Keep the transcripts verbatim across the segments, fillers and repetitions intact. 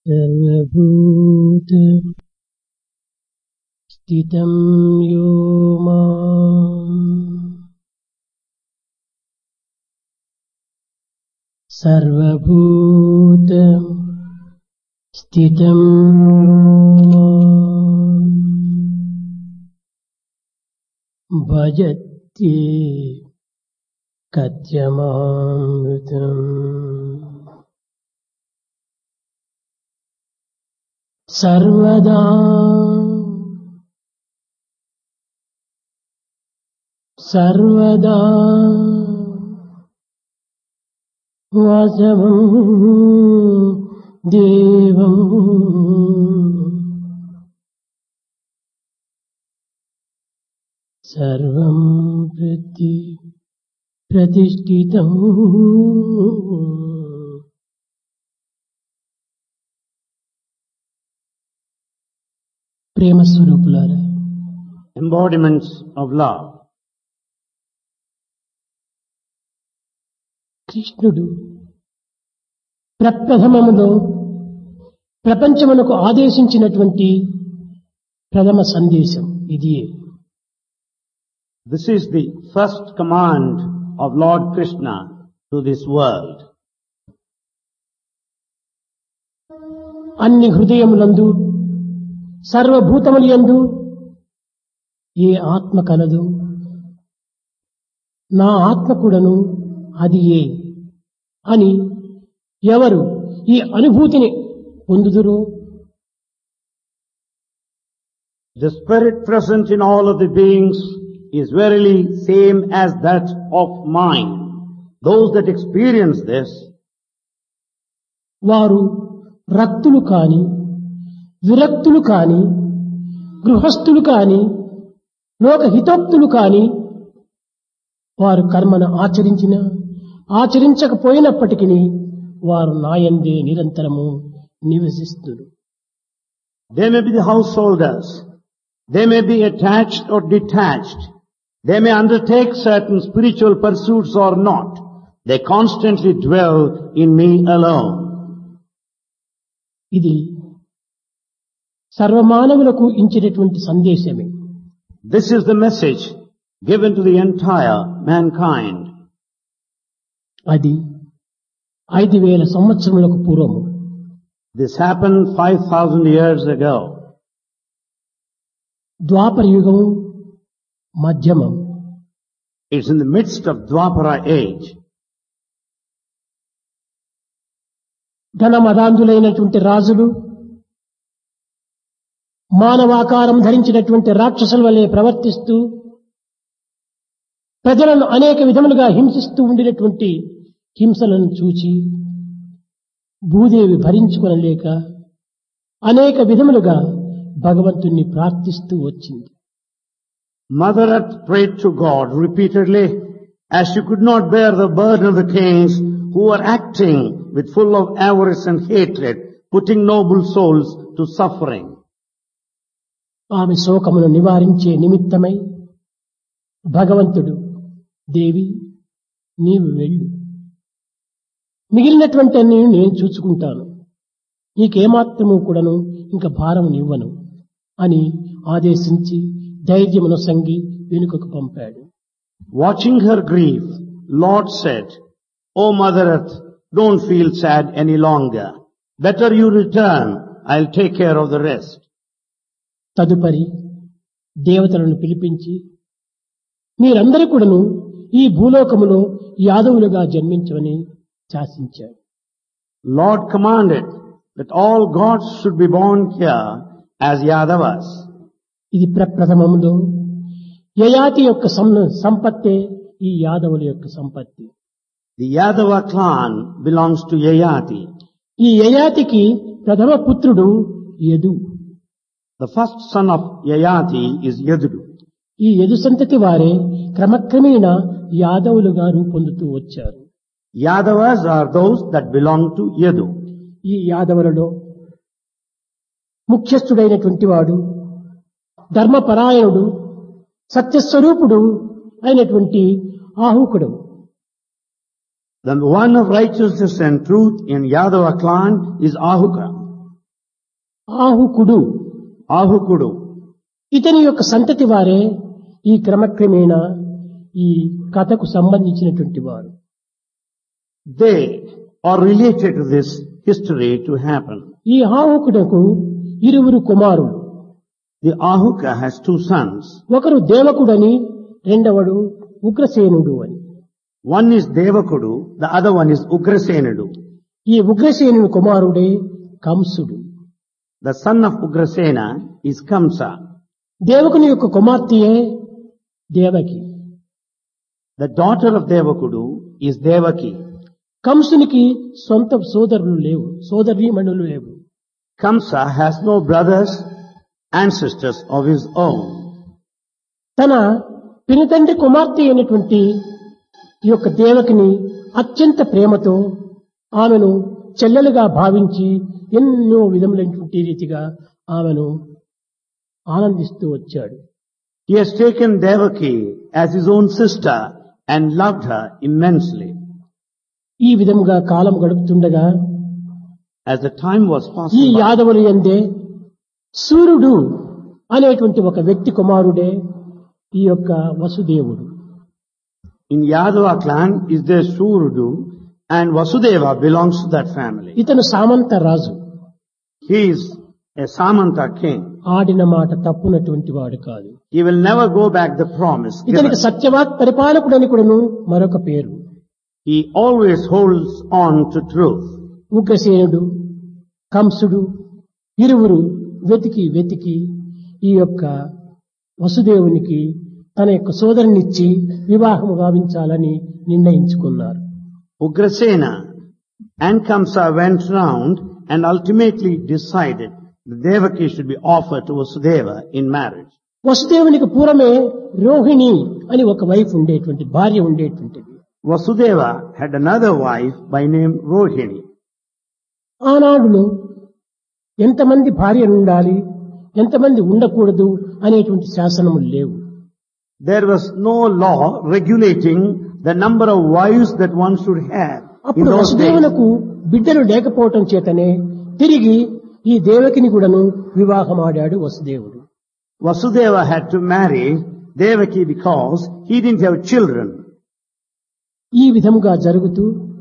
सर्वभूत स्थितं यो माम् सर्वभूत स्थितं यो माम् भजति कथ्यमामृतम् सर्वदा सर्वदा वासवं देवं सर्वं प्रति प्रतिष्ठितं ప్రేమ స్వరూపులారా, embodiments of love. కృష్ణుడు ప్రప్రథమములో ప్రపంచమునకు ఆదేశించినటువంటి ప్రథమ సందేశం ఇదియే. This is the first command of Lord Krishna to this world. అన్ని హృదయములందు సర్వభూతములందు ఏ ఆత్మ కలదు, నా ఆత్మ కూడాను అది ఏ అని ఎవరు ఈ అనుభూతిని పొందుదురో, The spirit present in all of the beings is verily same as that of mine. Those that experience this, వారు రక్తులు కాని, విరక్తులు కాని, గృహస్థులు కాని, లోకహితోక్తులు కాని, వారు కర్మను ఆచరించిన ఆచరించకపోయినప్పటికీ వారు నాయందే నిరంతరము నివసిస్తున్నారు. they may be the householders, they may be attached or detached, they may undertake certain spiritual pursuits or not, they constantly dwell in me alone. ఇది సర్వమానవులకు ఇచ్చినటువంటి సందేశమే. This is the message given to the entire mankind. అది ఐదు వేల సంవత్సరములకు పూర్వము. This happened five thousand years ago. ద్వాపర యుగము మధ్యమం. It's in the midst of Dwapara age. ధనమదాంధులైనటువంటి రాజులు మానవాకారం ధరించినటువంటి రాక్షసుల వలె ప్రవర్తిస్తూ ప్రజలను అనేక విధములుగా హింసిస్తూ ఉండినటువంటి హింసలను చూచి భూదేవి భరించుకొనలేక అనేక విధములుగా భగవంతుణ్ణి ప్రార్థిస్తూ వచ్చింది. Mother Earth prayed to God repeatedly as she could not bear the burden of the kings who were acting with full of avarice and hatred, putting noble souls to suffering. ఆమె శోకమును నివారించే నిమిత్తమై భగవంతుడు, దేవి నీవు వెళ్ళు, మిగిలినటువంటి అన్ని నేను చూసుకుంటాను, నీకేమాత్రము కూడాను ఇంకా భారము నివ్వను అని ఆదేశించి ధైర్యమును సంగి వెనుకకు పంపాడు. Watching her grief, Lord said, O Mother Earth, don't feel sad any longer. Better you return, I'll take care of the rest. తదుపరి దేవతలను పిలిపించి మీరందరూ కూడాను ఈ భూలోకములో యాదవులుగా జన్మించమని శాసించాడు. Lord commanded that all gods should be born here as Yadavas. ఇది ప్రప్రథమములో యయాతి యొక్క సం- సంపత్తే ఈ యాదవుల యొక్క సంపత్తి. The Yadava clan belongs to Yayati. ఈ యయాతికి ప్రథమ పుత్రుడు Yadu. The first son of Yayati is Yadudu. ఈ యదు సంతతి వారే క్రమక్రమేణా యాదవులుగా రూపొందుతూ వచ్చారు. Yadavas are those that belong to Yadu. ఈ యాదవులలో ముఖ్యస్థుడైనటువంటి వాడు ధర్మపరాయణుడు సత్యస్వరూపుడు అయినటువంటి ఆహుకుడు. The one of righteousness and truth in Yadava clan is Ahuka. ఆహుకుడు Ahukudu. ఇతని యొక్క సంతతి వారే ఈ క్రమక్రమేణా ఈ కథకు సంబంధించినటువంటి వారు. They are related to this history to happen. ఈ ఆహుకుడకు ఇరువురు కుమారులు. The Ahuka has two sons. ఒకరు దేవకుడని, రెండవడు ఉగ్రసేనుడు అని. One is Devakudu, the other one is Ugrasenudu. ఈ ఉగ్రసేనుని కుమారుడే కంసుడు. The son of Ugrasena is Kamsa. దేవకుని యొక్క కుమార్తెయే Devaki. The daughter of Devakudu is Devaki. కంసునికి సొంత సోదరులు లేవు, సోదరీమణులు లేవు. Kamsa has no brothers and sisters of his own. తన పినతండ్రి కుమార్తె అయినటువంటి ఈ యొక్క దేవకిని అత్యంత ప్రేమతో ఆమెను చెల్లెలుగా భావించి ఎన్నో విధములైనటువంటి రీతిగా ఆమెను ఆనందిస్తూ వచ్చాడు. He has taken Devaki as his own sister and loved her immensely. ఈ విధముగా కాలం గడుపుతుండగా As the time was ఈ passing by, యాదవులు యందే సూర్యుడు అనేటువంటి ఒక వ్యక్తి కుమారుడే ఈ యొక్క వసుదేవుడు. in Yadava clan is there Surudu, and Vasudeva belongs to that family. ఇతను సామంత రాజు. He is a Samanta king. ఆడిన మాట తప్పునటువంటి వాడు కాదు. He will never go back the promise given. ఇతనికి సత్యవాక్ పరిపాలకుడని కూడాను మరొక పేరు. He always holds on to truth. ఉగ్రసేనుడు, కంసుడు ఇరువురు వెతికి వెతికి ఈ యొక్క వసుదేవునికి తన యొక్క సోదరునిచ్చి వివాహము గావించాలని నిర్ణయించుకున్నారు. Ugrasena and Kamsa went round and ultimately decided that Devaki should be offered to Vasudeva in marriage. వసుదేవునికి పూర్వమే రోహిణి అని ఒక వైఫ్ ఉండేటువంటి భార్య ఉండేటువంటిది. Vasudeva had another wife by name Rohini. ఆనాడును ఎంతమంది భార్యలు ఉండాలి, ఎంతమంది ఉండకూడదు అనేటువంటి శాసనములు లేవు. There was no law regulating the number of wives that one should have. In అప్పుడు those days, వసుదేవునకు బిడ్డలు లేకపోవటం చేతనే తిరిగి ఈ దేవకిని కూడాను వివాహమాడాడు వసుదేవుడు. Vasudeva had to marry Devaki because he didn't have children. ఈ విధముగా జరుగుతూ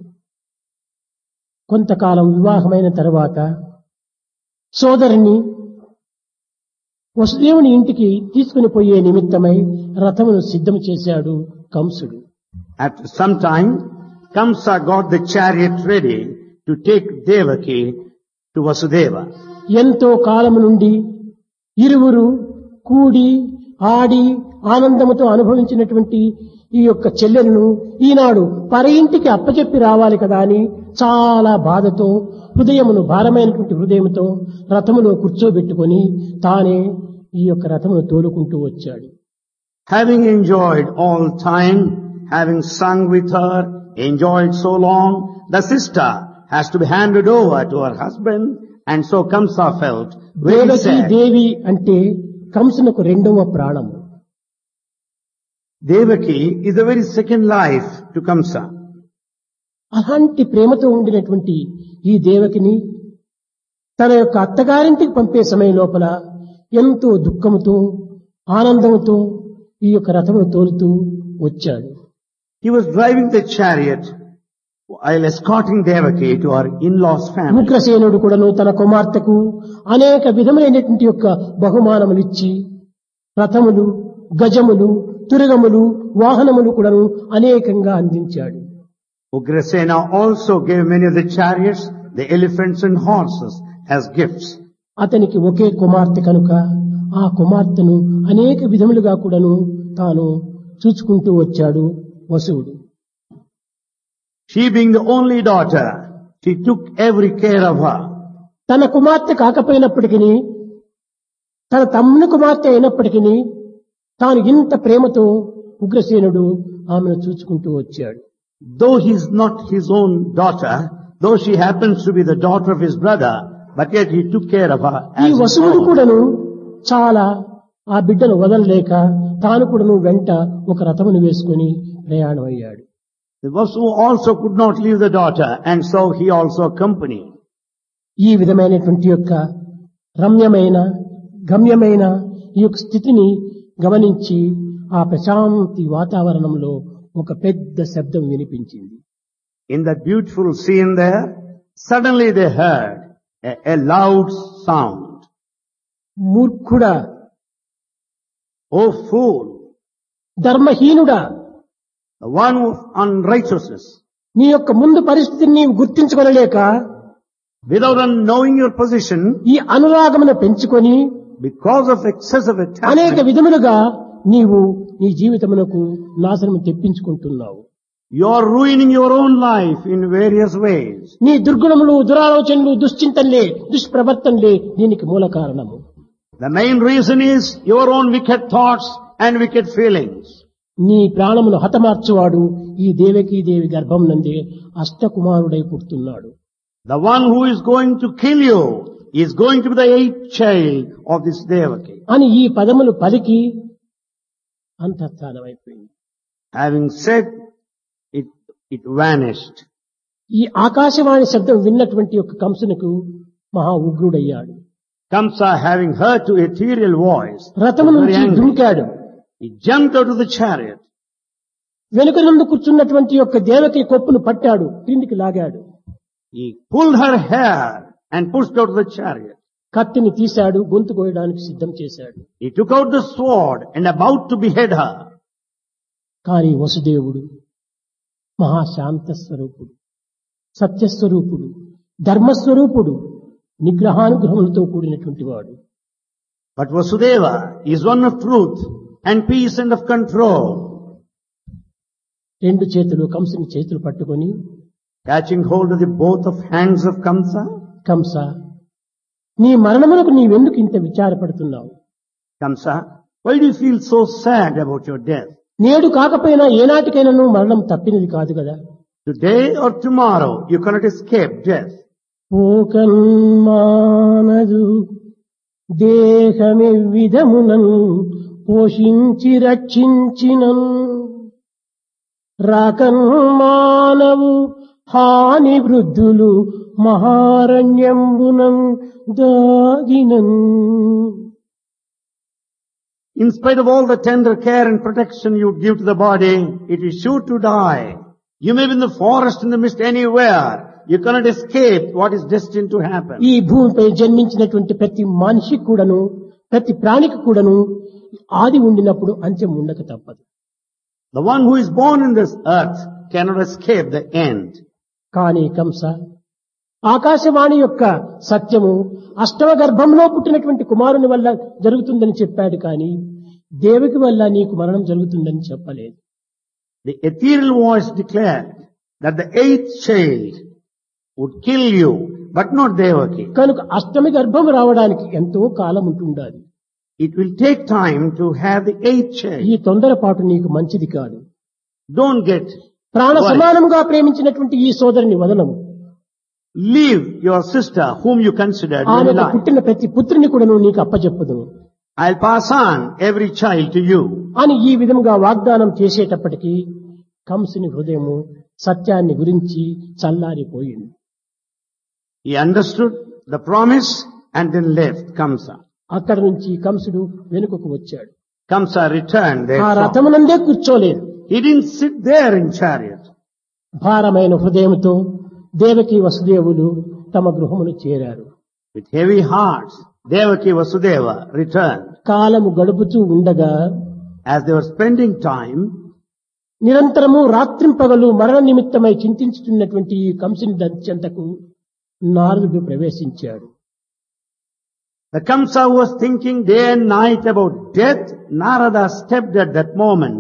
కొంతకాలం వివాహమైన తర్వాత సోదరుని వసుదేవుని ఇంటికి తీసుకుని పోయే నిమిత్తమై రథమును సిద్ధం చేశాడు కంసుడు. After some time, Kamsa got the chariot ready to take Devaki to Vasudeva. ఎంతో కాలము నుండి ఇరువురు కూడి ఆడి ఆనందముతో అనుభవించినటువంటి ఈ యొక్క చెల్లెలను ఈనాడు పర ఇంటికి అప్పచెప్పి రావాలి కదా అని చాలా బాధతో హృదయమును భారమైనటువంటి హృదయంతో రథములో కూర్చోబెట్టుకొని తానే ఈ యొక్క రథమును తోలుకుంటూ వచ్చాడు. Having enjoyed all time, having sung with her, enjoyed so long, the sister has to be handed over to her husband, and so Kamsa felt very Devaki sad. దేవి అంటే కంసునకు రెండవ ప్రాణము. Devaki is the very second life to Kamsa. అలాంటి ప్రేమతో ఉండినటువంటి ఈ దేవకిని తన యొక్క అత్తగారింటికి పంపే సమయం లోపల ఎంతో దుఃఖముతో ఆనందముతో ఈ యొక్క రథమును తోలుతూ వచ్చాడు. He was driving the chariot while escorting Devaki to her in-laws' family. ఉగ్రసేనుడు కూడాను తన కుమార్తెకు అనేక విధములైనటువంటి యొక్క బహుమానములిచ్చి రథములు, గజములు, తురగములు, వాహనములు కూడాను అనేకంగా అందించాడు. Ugrasena also gave many of the chariots, the elephants and horses as gifts. అతనికి ఒకే కుమార్తె కనుక ఆ కుమార్తెను అనేక విధములుగా కూడాను తాను చూచుకుంటూ వచ్చాడు వసువుడు. She being the only daughter, she took every care of her. తన కుమార్తె కాకపోయినప్పటికీ తన తమ్ముని కుమార్తె అయినప్పటికీ తాను ఇంత ప్రేమతో ఉగ్రసేనుడు ఆమెను చూచుకుంటూ వచ్చాడు. Though he is not his own daughter, though she happens to be the daughter of his brother, but yet he took care of her ఈ as his వసువుడు own. కూడాను చాలా ఆ బిడ్డను వదలలేక తాను కూడాను వెంట ఒక రథమును వేసుకుని ప్రయాణం అయ్యాడు. The Vasu also could not leave the daughter, and so he also accompanied. ఈ విధమైనటువంటి యొక్క రమ్యమైన గమ్యమైన ఈ యొక్క స్థితిని గమనించి ఆ ప్రశాంతి వాతావరణంలో ఒక పెద్ద శబ్దం వినిపించింది. In that beautiful scene there, suddenly they heard a, a loud sound. మూర్ఖుడా, Oh fool, ధర్మహీనుడా, the one of unrighteousness, నీ యొక్క ముందు పరిస్థితిని నీవు గుర్తించుకొనలేక without knowing your position, ఈ అనురాగమును పెంచుకొని because of excessive అనేక attachment, విధములుగా నీవు నీ జీవితమునకు నాశనం తెప్పించుకుంటున్నావు. you are ruining your own life in various ways. నీ దుర్గుణములు, దురాలోచనలు, దుశ్చింతనలే, దుష్ప్రవర్తనలే దీనికి మూల కారణము. The main reason is your own wicked thoughts and wicked feelings. నీ ప్రాణమును హతమార్చువాడు ఈ దేవకీ దేవి గర్భం నందే అష్టకుమారుడై పుడుతున్నాడు. The one who is going to kill you is going to be the eighth child of this Devaki. అని ఈ పదములు పలికి అంతఃస్థానమైపోయింది. Having said it, it vanished. ఈ ఆకాశవాణి శబ్దం విన్నటువంటి యొక్క కంసునికి మహా ఉగ్రుడయ్యాడు. Kamsa, having heard to ethereal voice, రథము was very నుంచి angry. దుమికాడు. He jumped out of the chariot. వెనుక నుండి కూర్చున్నటువంటి యొక్క దేవకి కొప్పును పట్టాడు, క్రిందికి లాగాడు. He pulled her hair and pushed out of the chariot. కత్తిని తీశాడు, గొంతు కోయడానికి సిద్ధం చేశాడు. He took out the sword and about to behead her. కానీ వసుదేవుడు మహాశాంత స్వరూపుడు, సత్యస్వరూపుడు, ధర్మస్వరూపుడు, నిగ్రహానుగ్రహములతో కూడినటువంటి వాడు. But Vasudeva is one of truth and peace and of control. రెండు చేతులు కంసుని చేతులు పట్టుకొని, Catching hold of the both of hands of Kamsa, Kamsa, నీ మరణమునకు నీవెందుకు ఇంత విచారపడుతున్నావు? Kamsa, why do you feel so sad about your death? నేడు కాకపోయినా ఏనాటికైనాను మరణం తప్పినది కాదు కదా. Today or tomorrow, you cannot escape death. పోకన్మానదు దేహమెవ్విధమునన్ పోషించి రక్షించినన్ రాకన్మానవు హాని వృద్ధులు మహారణ్యంబునం దాగినన్. In spite of all the tender care and protection you give to the body, it is sure to die. You may be in the forest, in the mist, anywhere. You cannot escape what is destined to happen. ఈ భూమిపై జన్మించినటువంటి ప్రతి మనిషి కూడాను, ప్రతి ప్రాణికి కూడాను ఆది ఉండినప్పుడు అంత్యం ఉండక తప్పదు. The one who is born in this earth cannot escape the end. కానీ కంస, ఆకాశవాణి యొక్క సత్యము అష్టమ గర్భంలో పుట్టినటువంటి కుమారుని వల్ల జరుగుతుందని చెప్పాడు, కానీ దేవకి వల్ల నీకు మరణం జరుగుతుందని చెప్పలేదు. The ethereal voice declared that the eighth child would kill you, but not Devaki. కనుక అష్టమి గర్భం రావడానికి ఎంతో కాలం ఉంటుండాలి. It will take time to have the eighth ఈ child. తొందరపాటు నీకు మంచిది కాదు. Don't get ప్రాణ worried. సమానముగా ప్రేమించినటువంటి ఈ సోదరుని వదనము. Leave your sister whom you considered very ఆమెకు light. పుట్టిన ప్రతి పుత్రుని కూడా నీకు అప్పచెప్పుదును I'll pass on every child to you. అని ఈ విధముగా వాగ్దానం చేసేటప్పటికీ కంసుని హృదయము సత్యాన్ని గురించి చల్లారిపోయింది. He understood the promise and then left Kamsa. అక్కడి నుంచి కంసుడు వెనుకకు వచ్చాడు. Kamsa returned ఆ therefore. రథమునందే కూర్చోలేదు. He didn't sit there in chariot. భారమైన హృదయంతో దేవకి వసుదేవులు తమ గృహమును చేరారు. With heavy hearts, Devaki Vasudeva returned. కాలము గడుపుతూ ఉండగా As they were spending time, నిరంతరము రాత్రింపగలు మరణ నిమిత్తమై చింతించుతున్నటువంటి ఈ కంసుని చెంతకు నారదుడు ప్రవేశించాడు. the Kamsa who was thinking day and night about death, Narada stepped at that moment.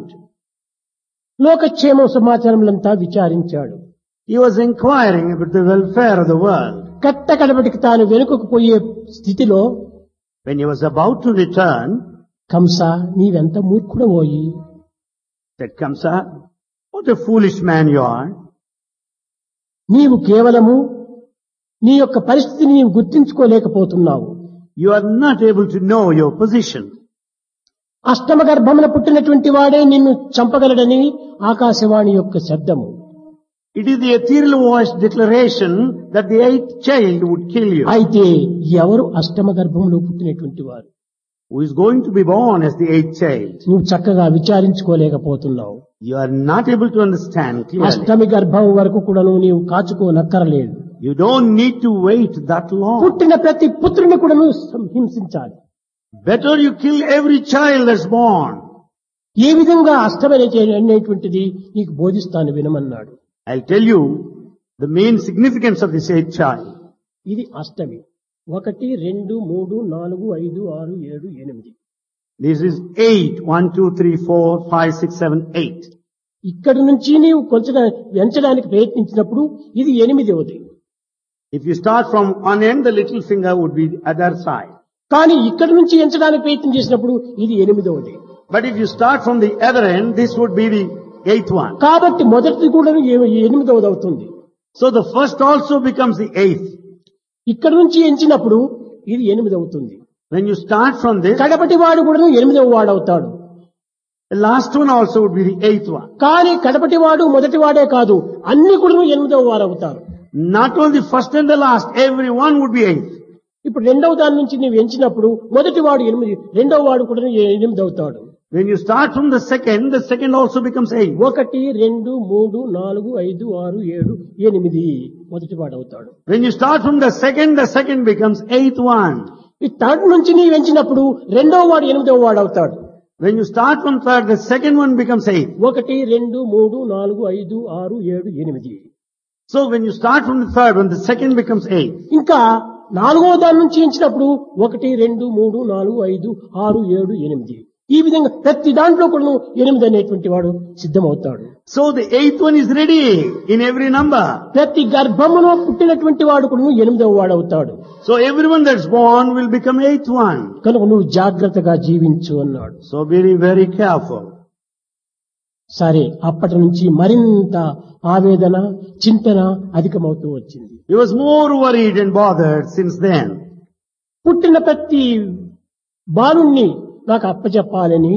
లోకక్షేమ సమాచారములంతా విచారించాడు. He was inquiring about the welfare of the world. కట్ట కడబడికి తాను వెనుకకు పోయే స్థితిలో When he was about to return, Kamsa, నీవెంత మూర్ఖుడవోయి, said Kamsa, what a foolish man you are. నీవు కేవలము నీ యొక్క పరిస్థితిని నీవు గుర్తించుకోలేకపోతున్నావు. You are not able to know your position. అష్టమ గర్భమున పుట్టినటువంటి వాడే నిన్ను చంపగలడని ఆకాశవాణి యొక్క శబ్దము. It is the ethereal voice declaration that the eighth child would kill you. అయితే ఎవరు అష్టమ గర్భంలో పుట్టినటువంటి వారు? Who is going to be born as the eighth child? నువ్వు చక్కగా విచారించుకోలేకపోతున్నావు. You are not able to understand clearly. అష్టమి గర్భం వరకు కూడా నీవు కాచుకోనక్కరలేదు. You don't need to wait that long. పుట్టిన ప్రతి పుత్రుని కూడా నువ్వు హింసించాలి. Better you kill every child that's born. ఏ విధంగా అష్టమి అనేటువంటిది నీకు బోధిస్తాను వినమన్నాడు. I'll tell you the main significance of this eighth child. ఇది అష్టమి. ఒకటి రెండు మూడు నాలుగు ఐదు ఆరు ఏడు ఎనిమిది. This is eight. One, two, three, four, five, six, seven, eight. ఇక్కడి నుంచి నీవు కొంచెం ఎంచడానికి ప్రయత్నించినప్పుడు ఇది ఎనిమిదవది. If you start from one end, the little finger would be the other side. కానీ ఇక్కడి నుంచి ఎంచడానికి ప్రయత్నం చేసినప్పుడు ఇది ఎనిమిదవది. But if you start from the other end, this would be the eighth one. కాబట్టి మొదటిది కూడా ఎనిమిదవది అవుతుంది. So the first also becomes the eighth. ఇక్కడి నుంచి ఎంచినప్పుడు ఇది ఎనిమిది అవుతుంది. When you start from this, కడపటి వాడు కూడా ఎనిమిదవ వాడు అవుతాడు. the last one also would be the eighth one. కానీ కడపటి వాడు మొదటి వాడే కాదు, అన్ని కూడా ఎనిమిదవ వారు అవుతారు. Not only the first and the last, every one would be eighth. ఇప్పుడు రెండవ దాని నుంచి నీవు ఎంచినప్పుడు మొదటి వాడు ఎనిమిది, రెండవ వాడు కూడా ఎనిమిది అవుతాడు. When you start from the second, the second also becomes eight. ఒకటి రెండు మూడు నాలుగు ఐదు ఆరు ఏడు ఎనిమిది మొదటి వాడు అవుతాడు. When you start from the second, the second becomes eighth one. ఈ థర్డ్ నుంచి నీవు ఎంచినప్పుడు రెండవ వాడు ఎనిమిదవ వాడు అవుతాడు. When you start from third, the second one becomes eight. ఒకటి రెండు మూడు నాలుగు ఐదు ఆరు ఏడు ఎనిమిది. So when you start from the third one, the second becomes eight. ఇంకా నాలుగవ దాని నుంచి ఎంచినప్పుడు ఒకటి రెండు మూడు నాలుగు ఐదు ఆరు ఏడు ఎనిమిది. ఈ విధంగా ప్రతి దాంట్లో కూడా ఎనిమిది అనేటువంటి వాడు సిద్ధమవుతాడు. So the eighth one is ready in every number. ప్రతి గర్భములో పుట్టినటువంటి వాడు కూడా ఎనిమిదవ వాడు అవుతాడు. So everyone that's born will become eighth one. కనుక నువ్వు జాగ్రత్తగా జీవించు అన్నాడు. So be very careful. సరే, అప్పటి నుంచి మరింత ఆవేదన చింతన అధికమవుతూ వచ్చింది. He was more worried and bothered since then. పుట్టిన ప్రతి బాలుణ్ణి నాకు అప్పచెప్పాలని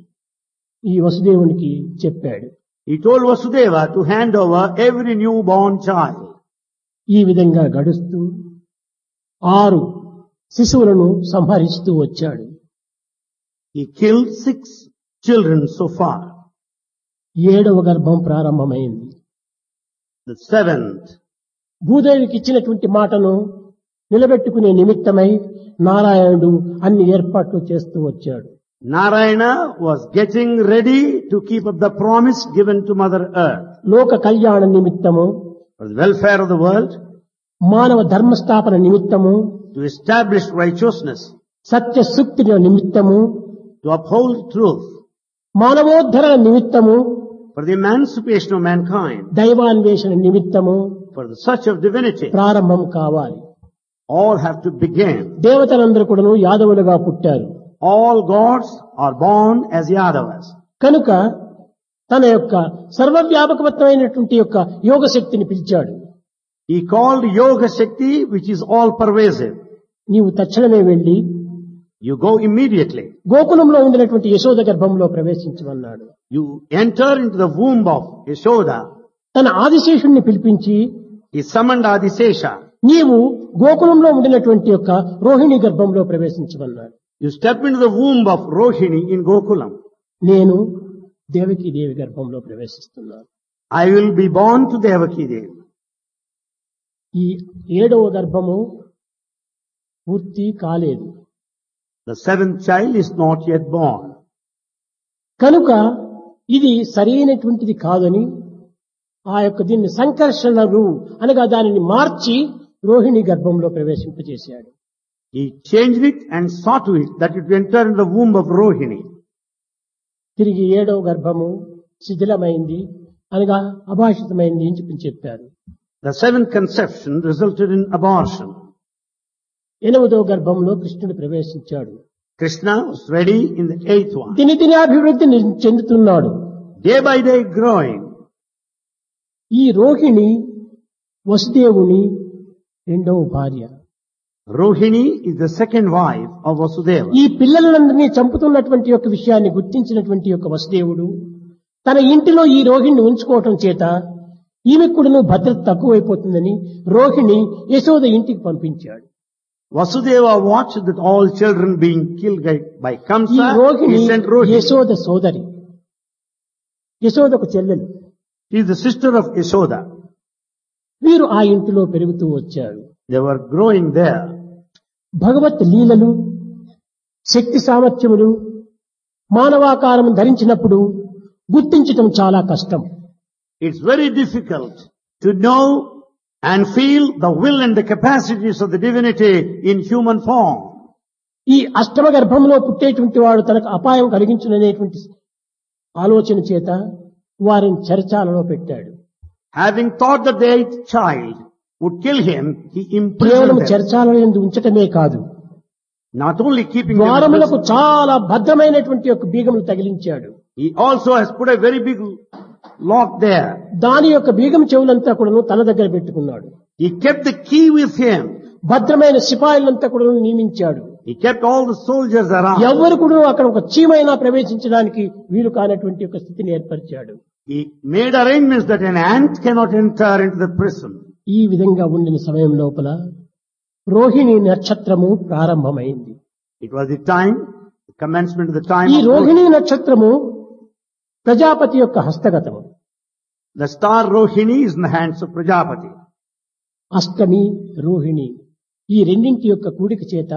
ఈ వసుదేవునికి చెప్పాడు. He told Vasudeva to hand over every newborn child. ఈ విధంగా గడుస్తూ ఆరు శిశువులను సంహరిస్తూ వచ్చాడు. He killed six children so far. ఏడవ గర్భం ప్రారంభమైంది. The seventh. భూదేవికి ఇచ్చినటువంటి మాటను నిలబెట్టుకునే నిమిత్తమై నారాయణుడు అన్ని ఏర్పాట్లు చేస్తూ వచ్చాడు. Narayana was getting ready to keep up the promise given to Mother Earth. లోక కళ్యాణ నిమిత్తము, For the welfare of the world, మానవ ధర్మస్థాపన నిమిత్తము, to establish righteousness, సత్య సూక్తి నిమిత్తము, to uphold truth, మానవోద్ధరణ నిమిత్తము, for the emancipation of mankind, దైవాన్వేషణ నిమిత్తము for the search of divinity. ప్రారంభం కావాలి. All have to begin. దేవతలందరూ కూడాను యాదవులుగా పుట్టారు. All gods are born as Yadavas. కనుక తన యొక్క సర్వవ్యాపకమైనటువంటి యొక్క యోగ శక్తిని పిలిచాడు. He called Yoga Shakti, which is all pervasive. నీవు తక్షణమే వెళ్లి You go immediately. గోకులంలో ఉండినటువంటి యశోద గర్భంలో ప్రవేశించమన్నాడు. You enter into the womb of Yashoda. తన ఆదిశేషుణ్ణి పిలిపించి He summoned Adisesha. నీవు గోకులంలో ఉండినటువంటి యొక్క రోహిణి గర్భంలో ప్రవేశించమన్నాడు. You step into the womb of Rohini in Gokulam. నేను దేవకీ దేవి గర్భంలో ప్రవేశిస్తున్నాను. I will be born to Devaki Devi. ఈ ఏడవ గర్భము పూర్తి కాలేదు. The seventh child is not yet born. కనుక ఇది సరైనటువంటిది కాదని ఆ యొక్క దీన్ని సంకర్షణలు అనగా దానిని మార్చి రోహిణి గర్భంలో ప్రవేశింపజేశాడు. He changed it and saw to it that it would enter in the womb of Rohini. తిరిగి ఏడవ గర్భము శిథిలమైంది అనగా అభాషితమైంది అని చెప్పి చెప్పారు. The seventh conception resulted in abortion. ఎనిమిదవ గర్భంలో కృష్ణుడు ప్రవేశించాడు. Krishna was ready in the eighth one. దినదిన అభివృద్ధి చెందుతున్నాడు. Day by day growing. ఈ రోహిణి వసుదేవుని రెండవ భార్య. Rohini is the second wife of Vasudeva. ఈ పిల్లలందరినీ చంపుతున్నటువంటి యొక్క విషయాన్ని గుర్తించినటువంటి యొక్క వసుదేవుడు తన ఇంటిలో ఈ రోహిణిని ఉంచుకోవటం చేత ఈమె కూడాను భద్రత తక్కువైపోతుందని రోహిణి యశోద ఇంటికి పంపించాడు. Vasudeva watched that all children being killed by ఈ Kamsa. Rohini He sent Rohini. Yashoda సోదరి, యశోదకు చెల్లెలు. She is the sister of Yashoda. వీరు ఆ ఇంటిలో పెరుగుతూ వచ్చారు. They were growing there. భగవత్ లీలలు, శక్తి సామర్థ్యములు మానవాకారం ధరించినప్పుడు గుర్తించటం చాలా కష్టం. It's very difficult to know and feel the will and the capacities of the divinity in human form. ఈ అష్టమ గర్భంలో పుట్టేటువంటి వాడు తనకు అపాయం కలిగించుననేటువంటి ఆలోచన చేత వారిని చెరచాలలో పెట్టాడు. Having thought that the eighth child would kill him, he imprisoned కేవలం them. చెరచాలలో ఎందు ఉంచటమే కాదు, Not only keeping them in ద్వారములకు prison, చాలా భద్రమైనటువంటి యొక్క బీగములు తగిలించాడు. he also has put a very big lock there. దాని యొక్క బీగం చెవులంతా కూడాను తన దగ్గర పెట్టుకున్నాడు. He kept the key with him. భద్రమైన సిపాయిలంతా కూడా నియమించాడు. He kept all the soldiers around. ఎవరు కూడా అక్కడ ఒక చీమైనా ప్రవేశించడానికి వీలు కానటువంటి ఒక స్థితిని ఏర్పరిచాడు. He made arrangements that an ant cannot enter into the prison. ఈ విధంగా ఉండిన సమయం లోపల రోహిణి నక్షత్రము ప్రారంభమైంది. It was the time, the commencement of the time ఈ of రోహిణి నక్షత్రము ప్రజాపతి యొక్క హస్తగతము. the star Rohini is in the hands of Prajapati. అష్టమి రోహిణి ఈ రెండింటి యొక్క కూడిక చేత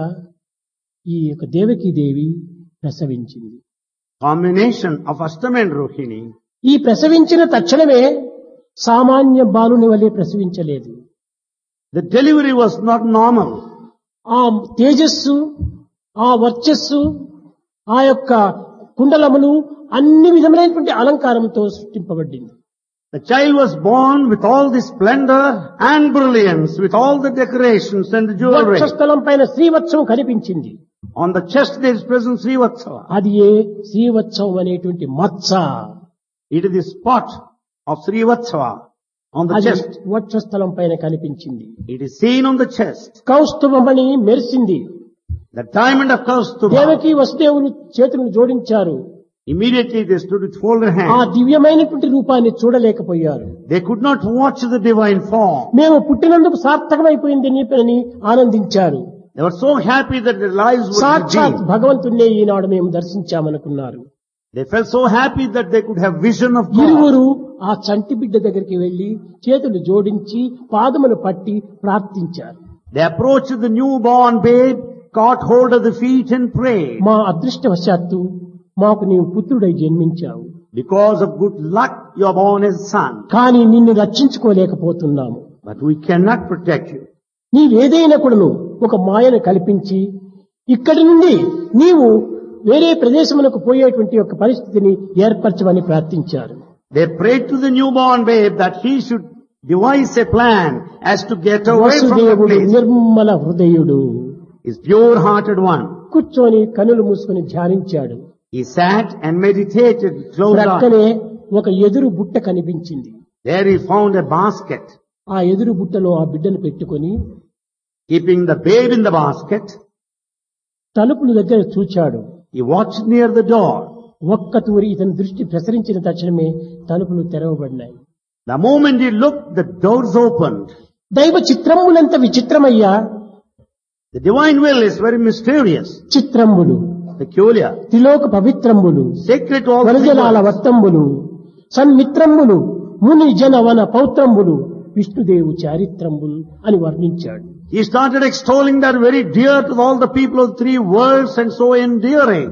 ఈ యొక్క Devaki Devi ప్రసవించింది. Combination of Astam and Rohini. ఈ ప్రసవించిన తక్షణమే సామాన్య బాలుని వలె ప్రసవించలేదు. The delivery was not normal. ఆ తేజస్సు, ఆ వర్చస్సు, ఆ యొక్క కుండలములు అన్ని విధములైనటువంటి అలంకారంతో సృష్టింపబడింది. The child was born with all the splendor and brilliance, with all the decorations and the jewelry. వక్షస్థలం పైన శ్రీవత్సవం కనిపించింది. On the chest there is present Srivatsava. అది ఏ శ్రీవత్సవం అనేటువంటి మత్స. It is the spot of Srivatsava on the అది chest. వక్షస్థలం పైన కనిపించింది. It is seen on the chest. కౌస్తుభమణి మెరిసింది. The diamond of Kaustubha. Devaki వసుదేవులు చేతులను జోడించారు. Immediately they stood with folded ఆ hands. దివ్యమైనటువంటి రూపాన్ని చూడలేకపోయారు. They could not watch the divine form. మేము పుట్టినందుకు సార్థకమైపోయింది నీ పని ఆనందించారు. They were so happy that their lives would సాక్షాత్ be. భగవంతుణ్ణే ఈనాడు మేము దర్శించామనుకున్నారు. They felt so happy that they could have vision of God. ఇరువురు ఆ చంటి బిడ్డ దగ్గరికి వెళ్లి చేతులు జోడించి పాదములు పట్టి ప్రార్థించారు. They approached the newborn babe, caught hold of the feet and prayed. మా అదృష్టవశాత్తు మాకు నీవు పుత్రుడై జన్మించావు, Because of good luck you are born as son. కానీ నిన్ను రక్షించుకోలేకపోతున్నాము. But we cannot protect you. నీవేదైనా కూడాను ఒక మాయను కల్పించి ఇక్కడి నుండి నీవు వేరే ప్రదేశమునకు పోయేటువంటి ఒక పరిస్థితిని ఏర్పరచమని ప్రార్థించారు. They prayed to the newborn babe that he should devise a plan as to get away from the వసుదేవుడు place. Nirmala హృదయుడు. He's pure-hearted one. కూర్చొని కనులు మూసుకొని ధ్యానించాడు. He sat and meditated, closed eyes. ప్రక్కనే ఒక ఎదురు బుట్ట కనిపించింది. There he found a basket. ఆ ఎదురు బుట్టలో ఆ బిడ్డను పెట్టుకొని Keeping the babe in the basket, తలుపుల దగ్గర చూచాడు. he watched near the door. ఒక్క తూరి ఇతని దృష్టి ప్రసరించిన తక్షణమే తలుపులు తెరవబడినాయి. The moment he looked, the doors opened. దైవ చిత్రములంత విచిత్రమయ్యా. The divine will is very mysterious, చిత్రంబులు, peculiar, త్రిలోక పవిత్రంబులు, sacred to all three వరజలాల worlds. వత్తంబులు, సన్మిత్రంబులు, ముని జన వన పౌత్రంబులు, విష్ణుదేవు చారిత్రంబులు అని వర్ణించాడు. He started extolling that very dear to all the people of three worlds and so endearing.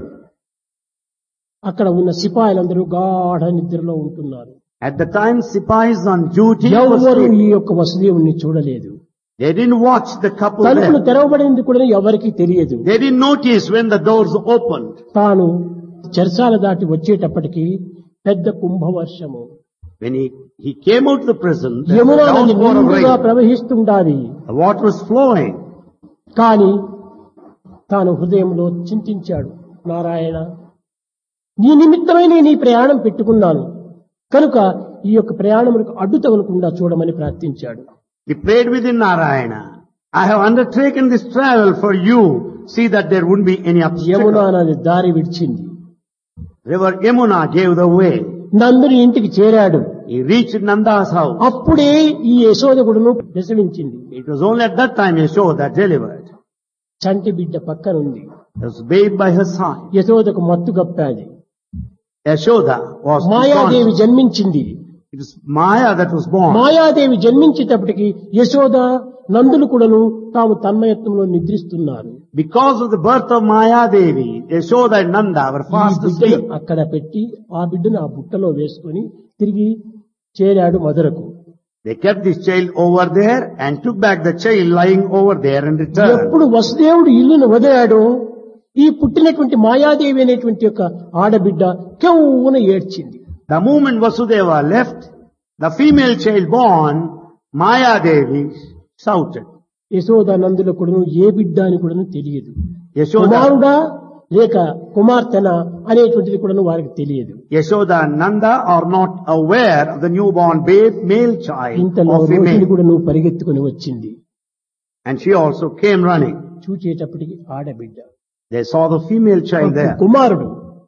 అక్కడ ఉన్న సిపాయిలందరూ గాఢ నిద్రలో ఉంటున్నారు. At the time Sipais on duty was ఎవరు sleeping. ఈ యొక్క వసుదేవుణ్ణి చూడలేదు. They didn't watch the couple తలుపులు there. తెరవబడింది కూడా ఎవరికీ తెలియదు. They didn't notice when the doors opened. తాను చెరసాల దాటి వచ్చేటప్పటికి పెద్ద కుంభవర్షము, When he, he came out of the prison, there was Yamuna a నది downpour of నిండుగా rain. ప్రవహిస్తుండాలి. The water was flowing. కానీ తాను హృదయంలో చింతించాడు, నారాయణ నీ నిమిత్తమై నేను ఈ ప్రయాణం పెట్టుకున్నాను కనుక ఈ యొక్క ప్రయాణములకు అడ్డు తగలకుండా చూడమని ప్రార్థించాడు. He prayed within Narayana. I have undertaken this travel for you. See that there wouldn't be any Yamuna obstacle. నది దారి విడిచింది. River Yamuna gave the way. నందుని ఇంటికి చేరాడు. He reached Nanda's house. అప్పుడే ఈ యశోదకుడును ప్రసవించింది. It was only at that time Yashoda delivered. చంటి బిడ్డ పక్కనుంది. There was a babe by her side. యశోదకు మత్తు గప్పాది. Yashoda was Mayadevi gone. జన్మించింది. It was Maya that was born. Mayadevi జన్మించేటప్పటికి Yashoda నందులు కూడాను తాము తన్మయత్వంలో నిద్రిస్తున్నారు. Because of the birth of Maya Devi, Yashoda and Nanda were ఈ fast బిడ్డను asleep. అక్కడ పెట్టి ఆ బిడ్డను ఆ బుట్టలో వేసుకొని తిరిగి చేరాడు మధురకు. They kept this child over there and took back the child lying over there and returned. ఎప్పుడు వసుదేవుడు ఇల్లును వదిలాడో ఈ పుట్టినటువంటి మాయాదేవి అనేటువంటి యొక్క ఆడబిడ్డ కెవ్వున ఏడ్చింది. The moment Vasudeva left, the female child born, Maya Devi, shouted. Yashoda Nandula కూడాను ఏ బిడ్డ అని కూడాను తెలియదు. Yashoda, కుమారుడా లేక కుమార్తెనా అనేటువంటిది కూడాను వారికి తెలియదు. Yashoda and Nanda are not aware of the newborn babe, male child ఇంతలో or రోహిణి female. కూడాను పరిగెత్తుకుని వచ్చింది. And she also came running. చూచేటప్పటికి ఆడబిడ్డ, They saw the female child there, కుమారుడు.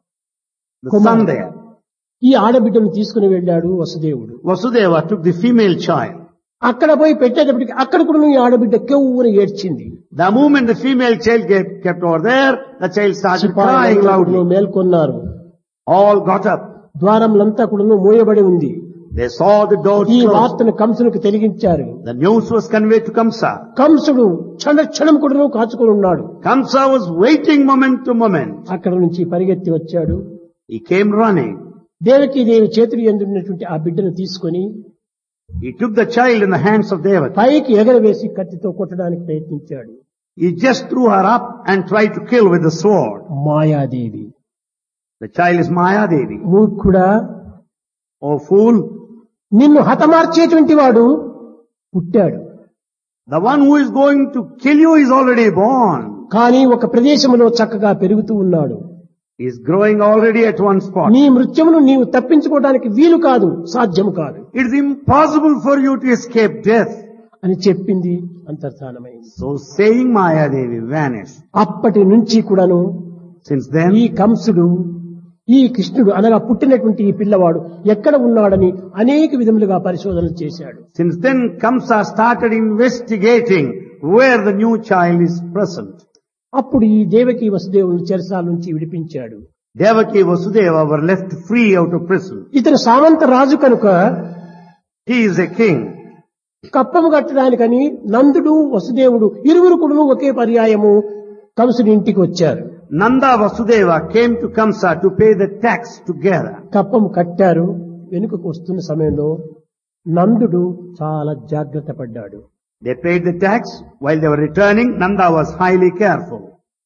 the son there. ఈ ఆడబిడ్డను తీసుకుని వెళ్ళాడు వసుదేవుడు. Vasudeva took the female child. అక్కడ పోయి పెట్టేటప్పటికి అక్కడ కూడా ఈ ఆడబిడ్డ కెవ్వున ఏడ్చింది. The moment the female child get, kept over there, the child started crying సిపాయిలు loudly. మేల్కొన్నారు. All got up. ద్వారములంతా కూడా మూయబడి ఉంది. They saw the doors ఈ closed. వార్తను కంసునికి తెలిగించారు. The news was conveyed to Kamsa. కంసుడు క్షణ క్షణం కూడా కాచుకొని ఉన్నాడు. Kamsa was waiting moment to moment. అక్కడ నుంచి పరిగెత్తి వచ్చాడు. He came running. దేవకి దేవి చేతులు ఎందున్నటువంటి ఆ బిడ్డను తీసుకొని He took the child in the hands of Devaki. పైకి ఎగరవేసి కత్తితో కొట్టడానికి ప్రయత్నించాడు. He just threw her up and tried to kill with the sword. Mayadevi, The child is Maya Devi. మూర్ఖుడా, Oh fool, నిన్ను హతమార్చేటువంటి వాడు పుట్టాడు. the one who is going to kill you is already born. కానీ ఒక ప్రదేశంలో చక్కగా పెరుగుతూ ఉన్నాడు. He is growing already at one spot. నీ మృత్యుమును నీవు తప్పించుకోవడానికి వీలు కాదు, సాధ్యం కాదు It is impossible for you to escape death. అని చెప్పింది. అంతర్ధానమైంది. So saying, Maya Devi vanished. అప్పటి నుంచి కూడాను Since ఈ then, కంసుడు ఈ కృష్ణుడు అనగా పుట్టినటువంటి ఈ పిల్లవాడు ఎక్కడ ఉన్నాడని అనేక విధములుగా పరిశోధనలు చేశాడు. since then Kamsa started investigating where the new child is present. అప్పుడు ఈ దేవకి వసుదేవుని చెరసాల నుంచి విడిపించాడు. Devaki Vasudeva were left free out of prison. ఇతను సామంత రాజు కనుక He is a king. కప్పము కట్టడానికని నందుడు వసుదేవుడు ఇరువురు కూడా ఒకే పర్యాయము కంసుని ఇంటికి వచ్చారు. Nanda Vasudeva came to Kamsa to pay the tax together. కప్పము కట్టారు. వెనుకకు వస్తున్న సమయంలో నందుడు చాలా జాగ్రత్త పడ్డాడు. They paid the tax. While they were returning, Nanda was highly careful.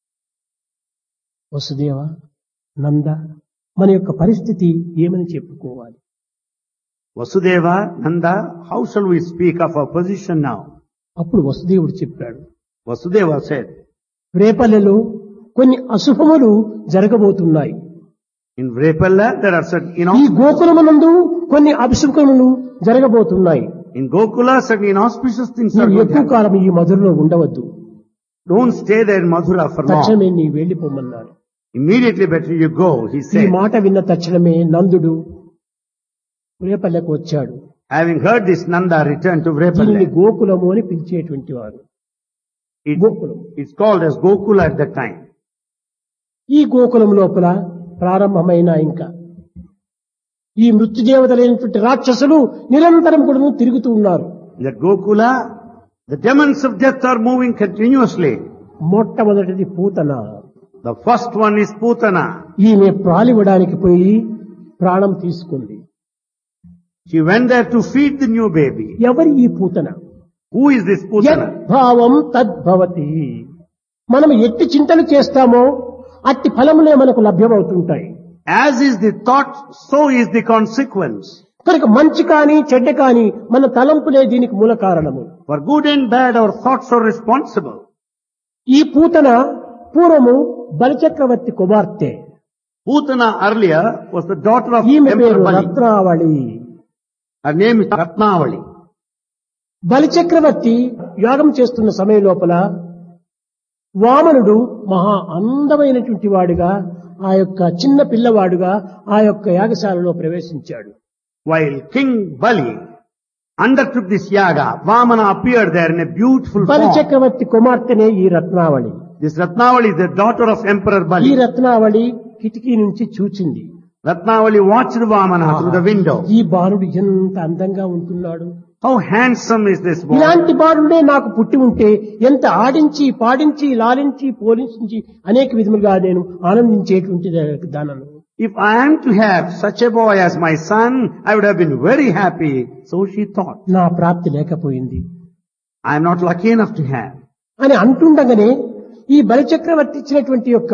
Vasudeva, నంద, మన యొక్క పరిస్థితి ఏమని చెప్పుకోవాలి? Vasudeva, Nanda, how shall we speak of our position now? అప్పుడు వసుదేవుడు చెప్పాడు, Vasudeva said, రేపల్లెలో కొన్ని అశుభములు జరగబోతున్నాయి. in Vrepalla there are certain, you ఈ know, గోకులమునందు కొన్ని అభిశుభములు జరగబోతున్నాయి. in Gokula certain inauspicious things are నువ్వు going to ఎక్కువ happen. కాలం ఈ మధురలో ఉండవద్దు. Don't stay there in Mathura for long. తక్షణమే నీ వెళ్లిపోమన్నారు. Immediately better you go, he ఈ said. మాట విన్న తక్షణమే నందుడు రేపల్లెకు వచ్చాడు. Having heard this, Nanda returned to దీనిని Vrepalla. గోకులము అని పిలిచేటువంటి వారు. It, Gokulam. it's called as Gokula at that time. ఈ గోకులం లోపల ప్రారంభమైన ఇంకా ఈ మృత్యుదేవతలైనటువంటి రాక్షసులు నిరంతరం కూడా తిరుగుతూ ఉన్నారు. In that Gokula, the demons of death are moving continuously. మొట్టమొదటిది Putana. The first one is Putana. ఈమె ప్రాలివ్వడానికి పోయి ప్రాణం తీసుకుంది. She went there to feed the new baby. ఎవరి ఈ Putana? Who is this Putana? యద్భావం తద్భవతి. మనం ఎట్టి చింతలు చేస్తామో అట్టి ఫలములే మనకు లభ్యమవుతుంటాయి. As is the thought, so is the consequence. కనుక మంచి కాని చెడ్డ కాని మన తలంపులే దీనికి మూల కారణము. For good and bad, our thoughts are responsible. ఈ పూతన పూర్వము బలిచక్రవర్తి కుమార్తె. Putana earlier was the daughter of ఈమె Emperor పేరు Bali. రత్నావళి. Her name is Ratnavali. బలిచక్రవర్తి యాగం చేస్తున్న సమయం లోపల వామనుడు మహా అందమైనటువంటి వాడుగా ఆ యొక్క చిన్న పిల్లవాడుగా ఆ యొక్క యాగశాలలో ప్రవేశించాడు. While King Bali undertook this yaga, Vamana appeared there in a beautiful బలి form. చక్రవర్తి కుమార్తెనే ఈ రత్నావళి. This Ratnavali is the daughter of Emperor ఈ Bali. రత్నావళి కిటికీ నుంచి చూచింది. Ratnavali watched Vamana through the window. ఈ బాలుడు ఎంత అందంగా ఉంటున్నాడు, How handsome is this boy? ఇలాంటి బాలుడే నాకు పుట్టి ఉంటే ఎంత ఆడించి పాడించి లాలించి పోలించి అనేక విధములుగా నేను ఆనందించేటువంటి దానను. If I am to have such a boy as my son, I would have been very happy. So she thought. నా ప్రాప్తి లేకపోయింది I am not lucky enough to have. అని అంటుండగానే ఈ బలిచక్రవర్తి ఇచ్చినటువంటి యొక్క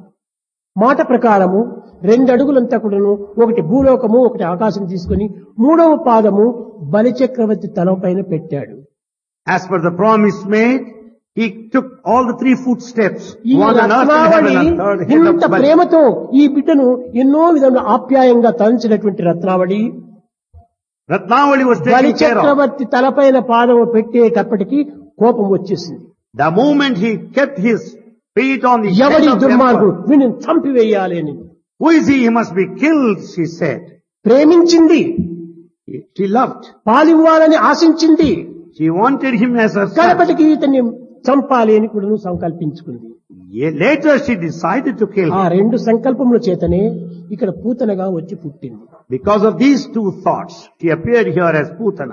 మాట ప్రకారము రెండు అడుగులంతా కూడాను, ఒకటి భూలోకము ఒకటి ఆకాశం తీసుకుని మూడవ పాదము బలిచక్రవర్తి తల పైన పెట్టాడు. As per the promise made, he took all the three footsteps. ఈ One on earth and రత్నావళి heaven and third head ఇంత of Bali. ప్రేమతో ఈ బిడ్డను ఎన్నో విధంగా ఆప్యాయంగా తలంచినటువంటి రత్నావళి Ratnavali was taken care of. బలిచక్రవర్తి తలపైన పాదము పెట్టేటప్పటికి కోపం వచ్చేసింది. The moment he kept his feet on the head ఎవడి of the దుర్మార్గుడు emperor, వీడిని చంపివేయాలి అని who is he? He must be killed, she said. ప్రేమించింది, She loved. పాలివ్వాలని ఆశించింది, She wanted him as her son. కడపటికి ఇతన్ని చంపాలి అని కూడా సంకల్పించుకుంది. Ye- Later she decided to kill ఆ him. రెండు సంకల్పముల చేతనే ఇక్కడ పూతనగా వచ్చి పుట్టింది. Because of these two thoughts, she appeared here as Putana.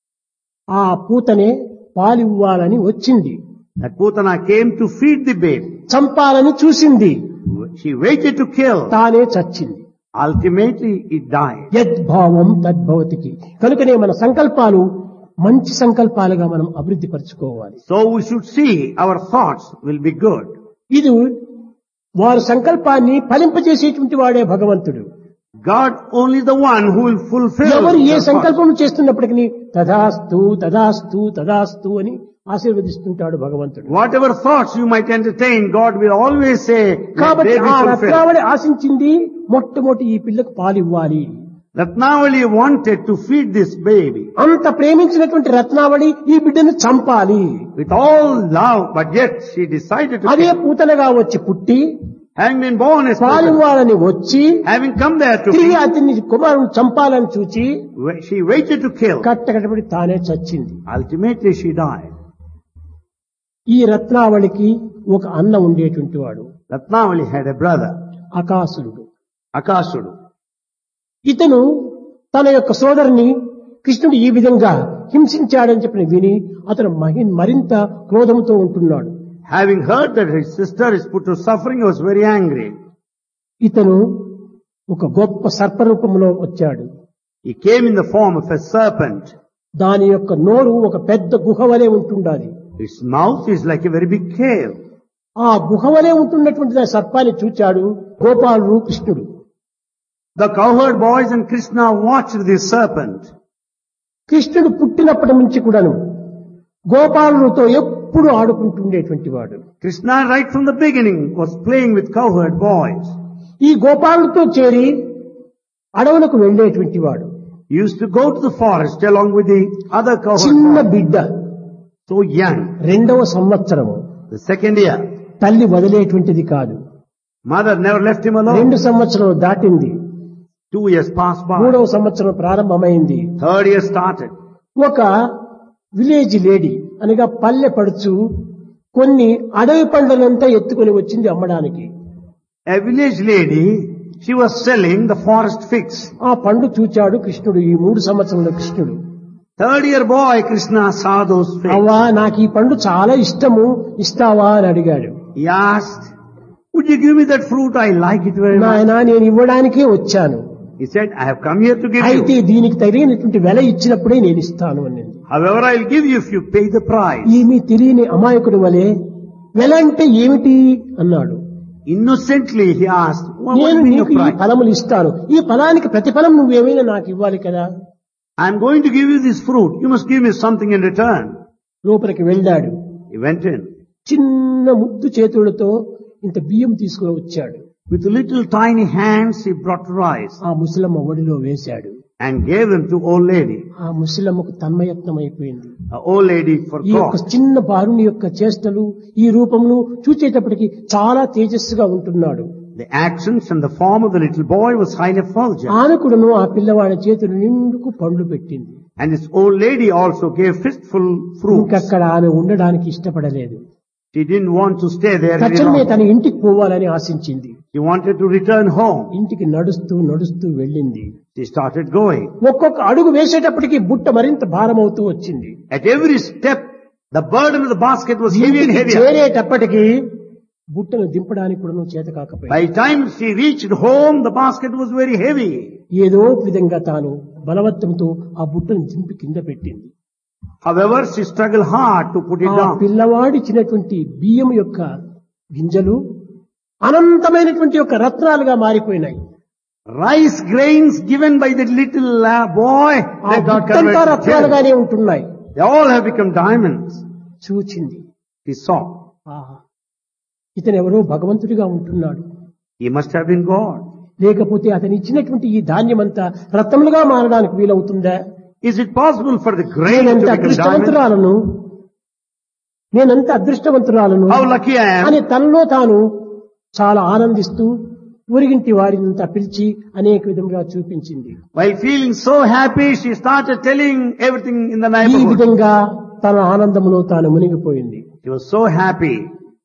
ఆ పూతనే పాలివ్వాలని వచ్చింది, That Putana came to feed the babe. చంపాలని చూసింది, She waited to kill. తానే చచ్చింది. Ultimately, it died. యద్భావం తద్భవతికి. కనుకనే మన సంకల్పాలు మంచి సంకల్పాలుగా మనం అభివృద్ధి పరచుకోవాలి. So we should see our thoughts will be good. ఇది వారి సంకల్పాన్ని ఫలింపజేసేటువంటి వాడే భగవంతుడు. God only the one who will fulfill ఎవరు ఏ their thoughts. సంకల్పం చేస్తున్నప్పటికీ తదాస్తు తదాస్తు తదాస్తు అని ఆశీర్వదిస్తుంటాడు భగవంతుడు. Whatever thoughts you might entertain, God will always say, "Let కాబట్టి they be ఆ fulfilled." రత్నావళి ఆశించింది మొట్టమొదటి ఈ పిల్లకు పాలివ్వాలి. Ratnavali wanted to feed this baby అంత ప్రేమించినటువంటి రత్నావళి ఈ బిడ్డను చంపాలి. with all love, but yet she decided to అదే kill. పూతనగా వచ్చి పుట్టి Having been born as Putana, పాలివ్వాలని వచ్చి having come there to తిరిగి feed, అతన్ని కుమారుని చంపాలని చూచి she waited to kill. కట్టకటపడి తానే చచ్చింది. Ultimately she died. ఈ రత్నావళికి ఒక అన్న ఉండేటువంటి వాడు Ratnavali had a brother, అకాసురుడు. Akasudu. ఇతను తన యొక్క సోదరుని కృష్ణుడు ఈ విధంగా హింసించాడని చెప్పిన విని అతను మహి మరింత క్రోధంతో ఉంటున్నాడు. Having heard that his sister is put to suffering, he was very angry. ఇతను ఒక గొప్ప సర్పరూపంలో వచ్చాడు. He came in the form of a serpent. దాని యొక్క నోరు ఒక పెద్ద గుహ వలె ఉంటుండాలి. His mouth is like a very big cave. ఆ గుహ వలె ఉంటున్నటువంటి ఆ సర్పాన్ని చూచాడు గోపాలుడు కృష్ణుడు. The cowherd boys and Krishna watched this serpent. కృష్ణుడు పుట్టినప్పటి నుంచి కూడాను గోపాలుడితో ఎప్పుడు ఆడుకుంటుండేటువంటి వాడు. Krishna right from the beginning was playing with cowherd boys. ఈ గోపాలుడితో చేరి అడవులకు వెళ్లేటువంటి వాడు. He used to go to the forest along with the other cowherd చిన్న boys. బిడ్డ, So young. రెండవ సంవత్సరము, The second year, తల్లి వదిలేటువంటిది కాదు. mother never left him alone. రెండు సంవత్సరాలు దాటింది, Two years passed by. మూడవ సంవత్సరం ప్రారంభమైంది. Third year started. ఒక విలేజ్ లేడీ అనగా పల్లె పడుచు కొన్ని అడవి పండ్లనంతా ఎత్తుకొని వచ్చింది అమ్మడానికి. A village lady, she was selling the forest figs. ఆ పండు చూచాడు కృష్ణుడు, ఈ మూడు సంవత్సరంలో కృష్ణుడు. Third year boy Krishna saw those figs. అవ్వా నాకు ఈ పండు చాలా ఇష్టము, ఇస్తావా అని అడిగాడు. He asked, "Would you give me that fruit? I like it very much." నాయనా నేను ఇవ్వడానికే వచ్చాను, He said, "I have come here to give అయితే you. దీనికి తగినటువంటి వెల ఇచ్చినప్పుడే నేను ఇస్తాను అన్నది. However, I'll give you if you pay the price." ఏమీ తెలియని అమాయకుడి వలె వెల అంటే ఏమిటి అన్నాడు. Innocently he asked, "What నేను will be your నీకు ఈ price?" ఫలములు ఇస్తాను, ఈ ఫలానికి ప్రతిఫలం నువ్వేమైనా నాకు ఇవ్వాలి కదా. "I'm going to give you this fruit. You must give me something in return." లోపలికి వెళ్ళాడు. He went in. చిన్న ముద్దు చేతులతో ఇంత బియ్యం తీసుకుని వచ్చాడు. With little tiny hands he brought rice ఆ ముసలమ్మ ఒడిలో వేశాడు. and gave them to old lady. ఆ ముసలమ్మకు తన్మయత్నం అయిపోయింది. The old lady ఈ యొక్క forgot. చిన్న బాలుని యొక్క చేష్టలు, ఈ రూపమును చూచేటప్పటికి చాలా తేజస్సుగా ఉంటున్నాడు. The accents and the form of the little boy was highly effulgent. ఆనకుడును ఆ పిల్లవాడి చేతులు నిండుకు పండ్లు పెట్టింది. And this old lady also gave fistful fruits. ఇంకక్కడ ఆమె ఉండడానికి ఇష్టపడలేదు. She didn't want to stay there any తక్షణమే longer. తన ఇంటికి పోవాలని ఆశించింది. She wanted to return home. ఇంటికి నడుస్తూ నడుస్తూ వెళ్ళింది. She started going. ఒక్కొక్క అడుగు వేసేటప్పటికి బుట్ట మరింత భారమవుతూ వచ్చింది. At every step, the burden of the basket was heavy and ఇంటికి heavier. చేరేటప్పటికి బుట్టను దింపడానికి కూడా నువ్వు చేత కాకపోయింది. By the time she reached home, the basket was very heavy. ఏదో విధంగా తాను బలవత్తంతో ఆ బుట్టను దింపి కింద పెట్టింది. However, she struggled hard to put it ఆ down. పిల్లవాడిచ్చినటువంటి బియ్యం యొక్క గింజలు అనంతమైనటువంటి యొక్క రత్నాలుగా మారిపోయినాయి. Rice grains given by the little uh, boy, ఆ they got బుట్టంతా converted to gems. రత్నాలుగానే ఉంటున్నాయి. They all have become diamonds. చూచింది. He saw. ఆహా, ఇతను ఎవరో భగవంతుడిగా ఉంటున్నాడు. He must have been God. లేకపోతే అతను ఇచ్చినటువంటి ఈ ధాన్యమంతా రత్నములుగా మారడానికి వీలవుతుందా? Is it possible for the grain to నేనంత become diamonds? అదృష్టవంతురాలను నేనంత అదృష్టవంతురాలను How lucky I am. అని తనలో తాను చాలా ఆనందిస్తూ ఊరిగింటి వారినంతా పిలిచి అనేక విధంగా చూపించింది. While feeling so happy, she started telling everything in the ఈ neighborhood. విధంగా తన ఆనందములో తాను మునిగిపోయింది. She was so happy.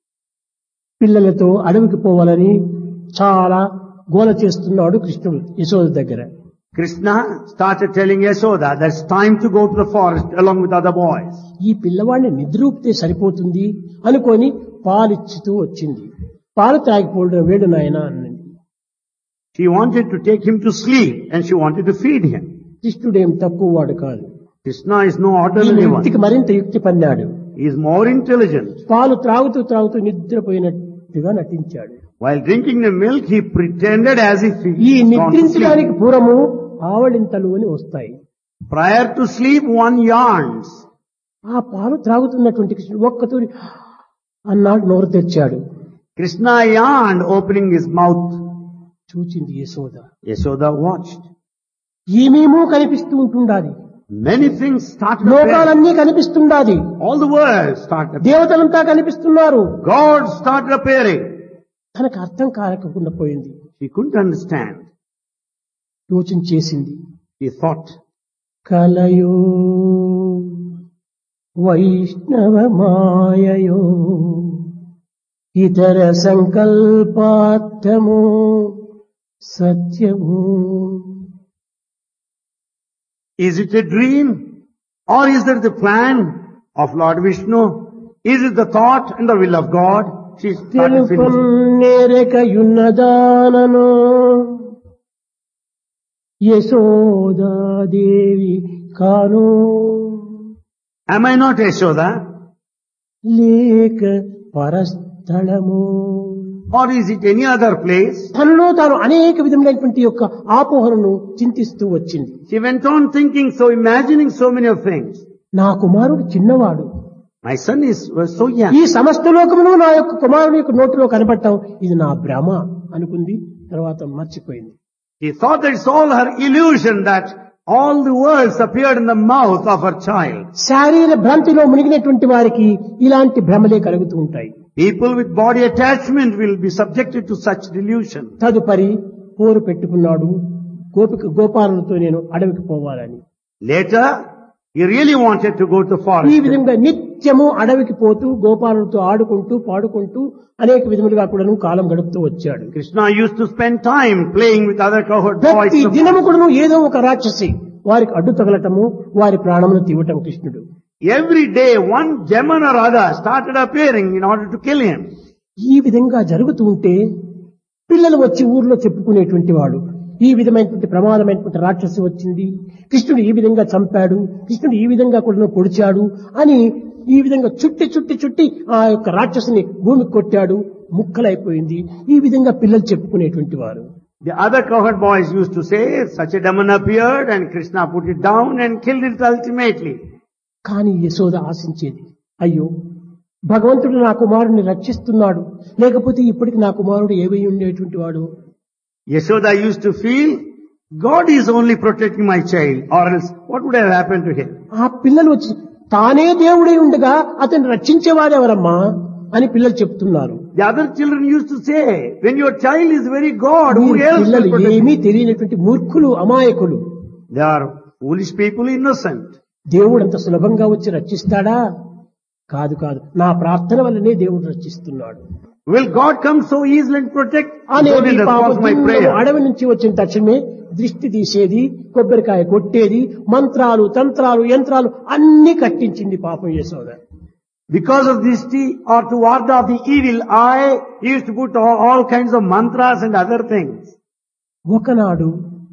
పిల్లలతో అడవికి పోవాలని చాలా గోల చేస్తున్నాడు కృష్ణుడు యశోద దగ్గర. Krishna started telling Yashoda that it's time to go to the forest along with other boys. ఈ పిల్లవాడిని నిద్రూపితే సరిపోతుంది అనుకొని పాలిచ్చుతూ వచ్చింది. పాలు తాగిపోవడం వేడు నాయన అన్నది. She wanted to take him to sleep and she wanted to feed him. కృష్ణుడేం తక్కువ వాడు కాదు. Krishna is no ఈ ordinary one. యుక్తికి మరింత యుక్తి పన్నాడు. He is more intelligent. పాలు త్రాగుతూ త్రాగుతూ నిద్రపోయినట్టుగా నటించాడు. While drinking the milk, he pretended as if he ఈ is gone to నిద్రించడానికి sleep. పూర్వము ఆవళింతలు అని వస్తాయి. Prior to sleep, one yarns. ఆ పాలు త్రాగుతున్నటువంటి కృష్ణుడు ఒక్కతూరి అన్నాడు, నోరు తెచ్చాడు. Krishna yawned, opening his mouth. చూచింది యశోద. Yashoda watched. ఏమేమో కనిపిస్తూ ఉంటుండాది. Many things started appearing. లోకాలన్నీ కనిపిస్తుండాది. All the world started appearing. దేవతలంతా కనిపిస్తున్నారు. God started appearing. తనకు అర్థం కాలేకుండా పోయింది. She couldn't understand. యోచన చేసింది. She thought, కలయో వైష్ణవ మాయయో ఇతర సంకల్పార్థమో సత్యము. is it a dream? Or is it the plan of Lord Vishnu? Is it the thought and the will of God? She started feeling. తెలుపన్నేరకయున్నదానను Yashoda Devi కాను Am I not Yashoda? లేక పరస్థలము. Or is it any other place? తనలో తాను అనేక విధములైనటువంటి యొక్క ఆపోహనను చింతిస్తూ వచ్చింది. She went on thinking, so imagining so many of things. నా కుమారుడు చిన్నవాడు. My son is was so young. ఈ సమస్త లోకమును నా యొక్క కుమారుని యొక్క నోటిలో కనబడటం ఇది నా భ్రమ అనుకుంది. తర్వాత మర్చిపోయింది. She thought that it's all her illusion that all the words appeared in the mouth of her child. శారీర భ్రాంతిలో మునిగినటువంటి వారికి ఇలాంటి భ్రమలే కలుగుతూ ఉంటాయి. People with body attachment will be subjected to such delusion. తదుపరి పోరు పెట్టుకున్నాడు గోపిక గోపాలతో నేను అడవికి పోవాలని. Later, he really wanted to go to the ఈ forest. విధంగా నిత్యము అడవికి పోతూ గోపాలతో ఆడుకుంటూ పాడుకుంటూ అనేక విధములుగా కూడాను కాలం గడుపుతూ వచ్చాడు. Krishna used to spend time playing with other cohort boys. ప్రతి దినము కూడాను ఏదో ఒక రాక్షసి వారికి అడ్డు తగలటము వారి ప్రాణమును తీవటం కృష్ణుడు. Every day, one demon or other started appearing in order to kill him. ఈ విధంగా జరుగుతూ ఉంటే పిల్లలు వచ్చి ఊర్లో చెప్పుకునేటువంటి వాడు, ఈ విధమైనటువంటి ప్రమాదమైనటువంటి రాక్షసి వచ్చింది, కృష్ణుడు ఈ విధంగా చంపాడు, కృష్ణుడు ఈ విధంగా కూడా పొడిచాడు అని ఈ విధంగా చుట్టి చుట్టి చుట్టి ఆ యొక్క రాక్షసిని భూమికి కొట్టాడు, ముక్కలైపోయింది. ఈ విధంగా పిల్లలు చెప్పుకునేటువంటి వారు. The other cohort boys used to say, such a demon appeared and Krishna put it down and killed it ultimately. కానీ యశోద ఆశించేది, అయ్యో భగవంతుడు నా కుమారుడిని రక్షిస్తున్నాడు, లేకపోతే ఇప్పటికి నా కుమారుడు ఏవై ఉండేటువంటి వాడు. Yashoda used to feel, God is only protecting my child, or else what would have happened to him? ఆ పిల్లలు వచ్చి తానే దేవుడై ఉండగా అతన్ని రక్షించేవారెవరమ్మా అని పిల్లలు చెప్తున్నారు. The other children used to say, when your child is very God, who ఈ else will పిల్లలు protect ఏమీ him? తెలియనటువంటి మూర్ఖులు, అమాయకులు. They are foolish people, innocent. దేవుడు అంత సులభంగా వచ్చి రక్షిస్తాడా? కాదు కాదు, నా ప్రార్థన వల్లనే దేవుడు రక్షిస్తున్నాడు. Will God come so easily and protect? అనే God in response to my prayer. అడవి నుంచి వచ్చిన తక్షణమే దృష్టి తీసేది, కొబ్బరికాయ కొట్టేది, మంత్రాలు, తంత్రాలు, యంత్రాలు అన్ని కట్టించింది పాపం Yashoda. Because of this tea, or to ward off the evil eye, he used to put all, all kinds of mantras and other things. ఒకనాడు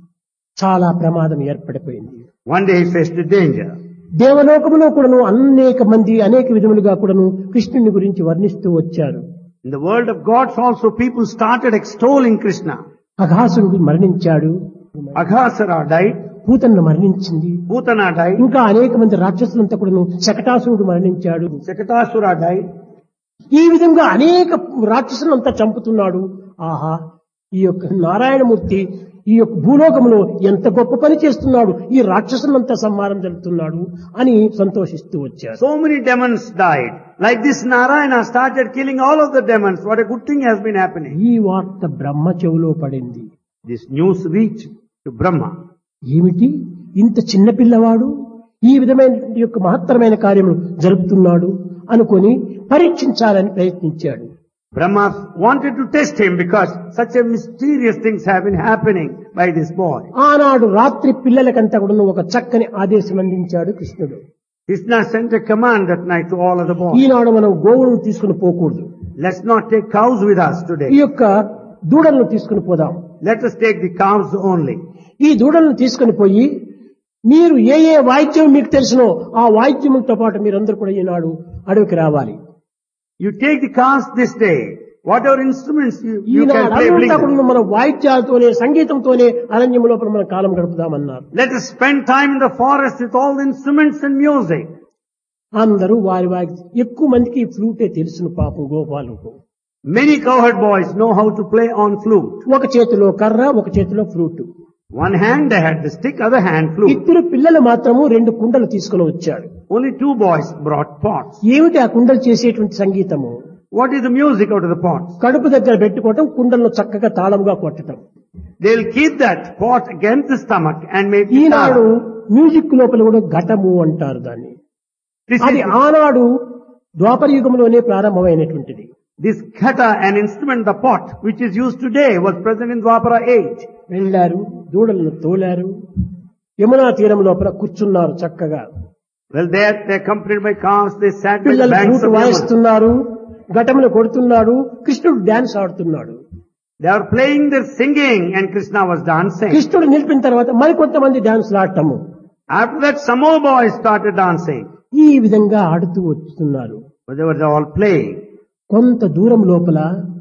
చాలా ప్రమాదం ఏర్పడిపోయింది. One day he faced a danger. దేవలోకములో కూడాను అనేక మంది అనేక విధములుగా కూడాను కృష్ణుని గురించి వర్ణిస్తూ వచ్చారు. In the world of gods also, people started extolling Krishna. అఘాసురుడు మరణించాడు, Aghasara died, పూతన్న మరణించింది, Putana died, ఇంకా అనేక మంది రాక్షసులంతా కూడాను, శకటాసురుడు మరణించాడు. Sakatasura died. ఈ విధంగా అనేక రాక్షసులంతా చంపుతున్నాడు. ఆహా, ఈ యొక్క నారాయణమూర్తి ఈ యొక్క భూలోకములో ఎంత గొప్ప పని చేస్తున్నాడు, ఈ రాక్షసులంతా సంహారం జరుగుతున్నాడు అని సంతోషిస్తూ వచ్చారు. So many demons died. Like this Narayana started killing all of the demons. What a good thing has been happening. ఈ వార్త బ్రహ్మ చెవిలో పడింది. This news reached to Brahma. ఏమిటి, ఇంత చిన్న పిల్లవాడు ఈ విధమైన యొక్క మహత్తరమైన కార్యము జరుపుతున్నాడు అనుకొని పరీక్షించాలని ప్రయత్నించాడు. Brahma wanted to test him because such a mysterious things have been happening by this boy. ఆనాడు రాత్రి పిల్లలకంతా కూడా ఒక చక్కని ఆదేశం అందించాడు కృష్ణుడు. Krishna sent a command that night to all of the boys. ఈనాడు మనం గోవులను తీసుకుని పోకూడదు, Let's not take cows with us ఈ today. యొక్క దూడలను తీసుకుని పోదాం. Let us take the cows only. ఈ దూడలను తీసుకుని పోయి మీరు ఏ ఏ వాయిద్యం మీకు తెలిసినో ఆ వాయిద్యములతో పాటు మీరందరూ కూడా ఈనాడు అడవికి రావాలి. You take the cows this day. Whatever instruments you, you can Eenadu play, bring అంతా them. కూడా మన వాయిద్యాలతోనే సంగీతంతోనే అరణ్యం లోపల మన కాలం గడుపుదామన్నారు. Let us spend time in the forest with all the instruments and music. అందరూ వారి వారి ఎక్కువ మందికి ఫ్లూటే తెలుసును పాపం గోపాలకు. Many cowherd boys know how to play on flute. ఒక చేతిలో కర్ర, ఒక చేతిలో flute. One hand they had the stick, other hand flute. ఇద్దరు పిల్లలు మాత్రము రెండు కుండలు తీసుకుని వచ్చాడు. Only two boys brought pots. ఏమిటి ఆ కుండలు చేసేటువంటి సంగీతము? What is the music out of the pots? కడుపు దగ్గర పెట్టుకోవటం, కుండలను చక్కగా తాళముగా కొట్టడం. They'll keep that pot against the stomach and make ఈనాడు guitar. మ్యూజిక్ లోపల కూడా ఘటము అంటారు దాన్ని. This అది is ఆనాడు ద్వాపర యుగంలోనే ప్రారంభమైనటువంటిది. this khata, an instrument, the pot, which is used today, was present in Dwapara age. వెళ్ళారు, దూడలను తోలారు, యమునా తీరం లోపల కూర్చున్నారు చక్కగా. Well, there they accompanied by cows, they sat by the పిల్లలు banks ఫ్లూట్ of Yamuna. వాయిస్తున్నారు, ఘటములు కొడుతున్నాడు, కృష్ణుడు డాన్స్ ఆడుతున్నాడు. They are playing their singing and Krishna was dancing. కృష్ణుడు నిలిపిన తర్వాత మరికొంతమంది డాన్స్ ఆడటము. After that, some more boys started dancing. ఈ విధంగా ఆడుతూ వస్తున్నారు. But they were all playing. కొంత దూరం లోపల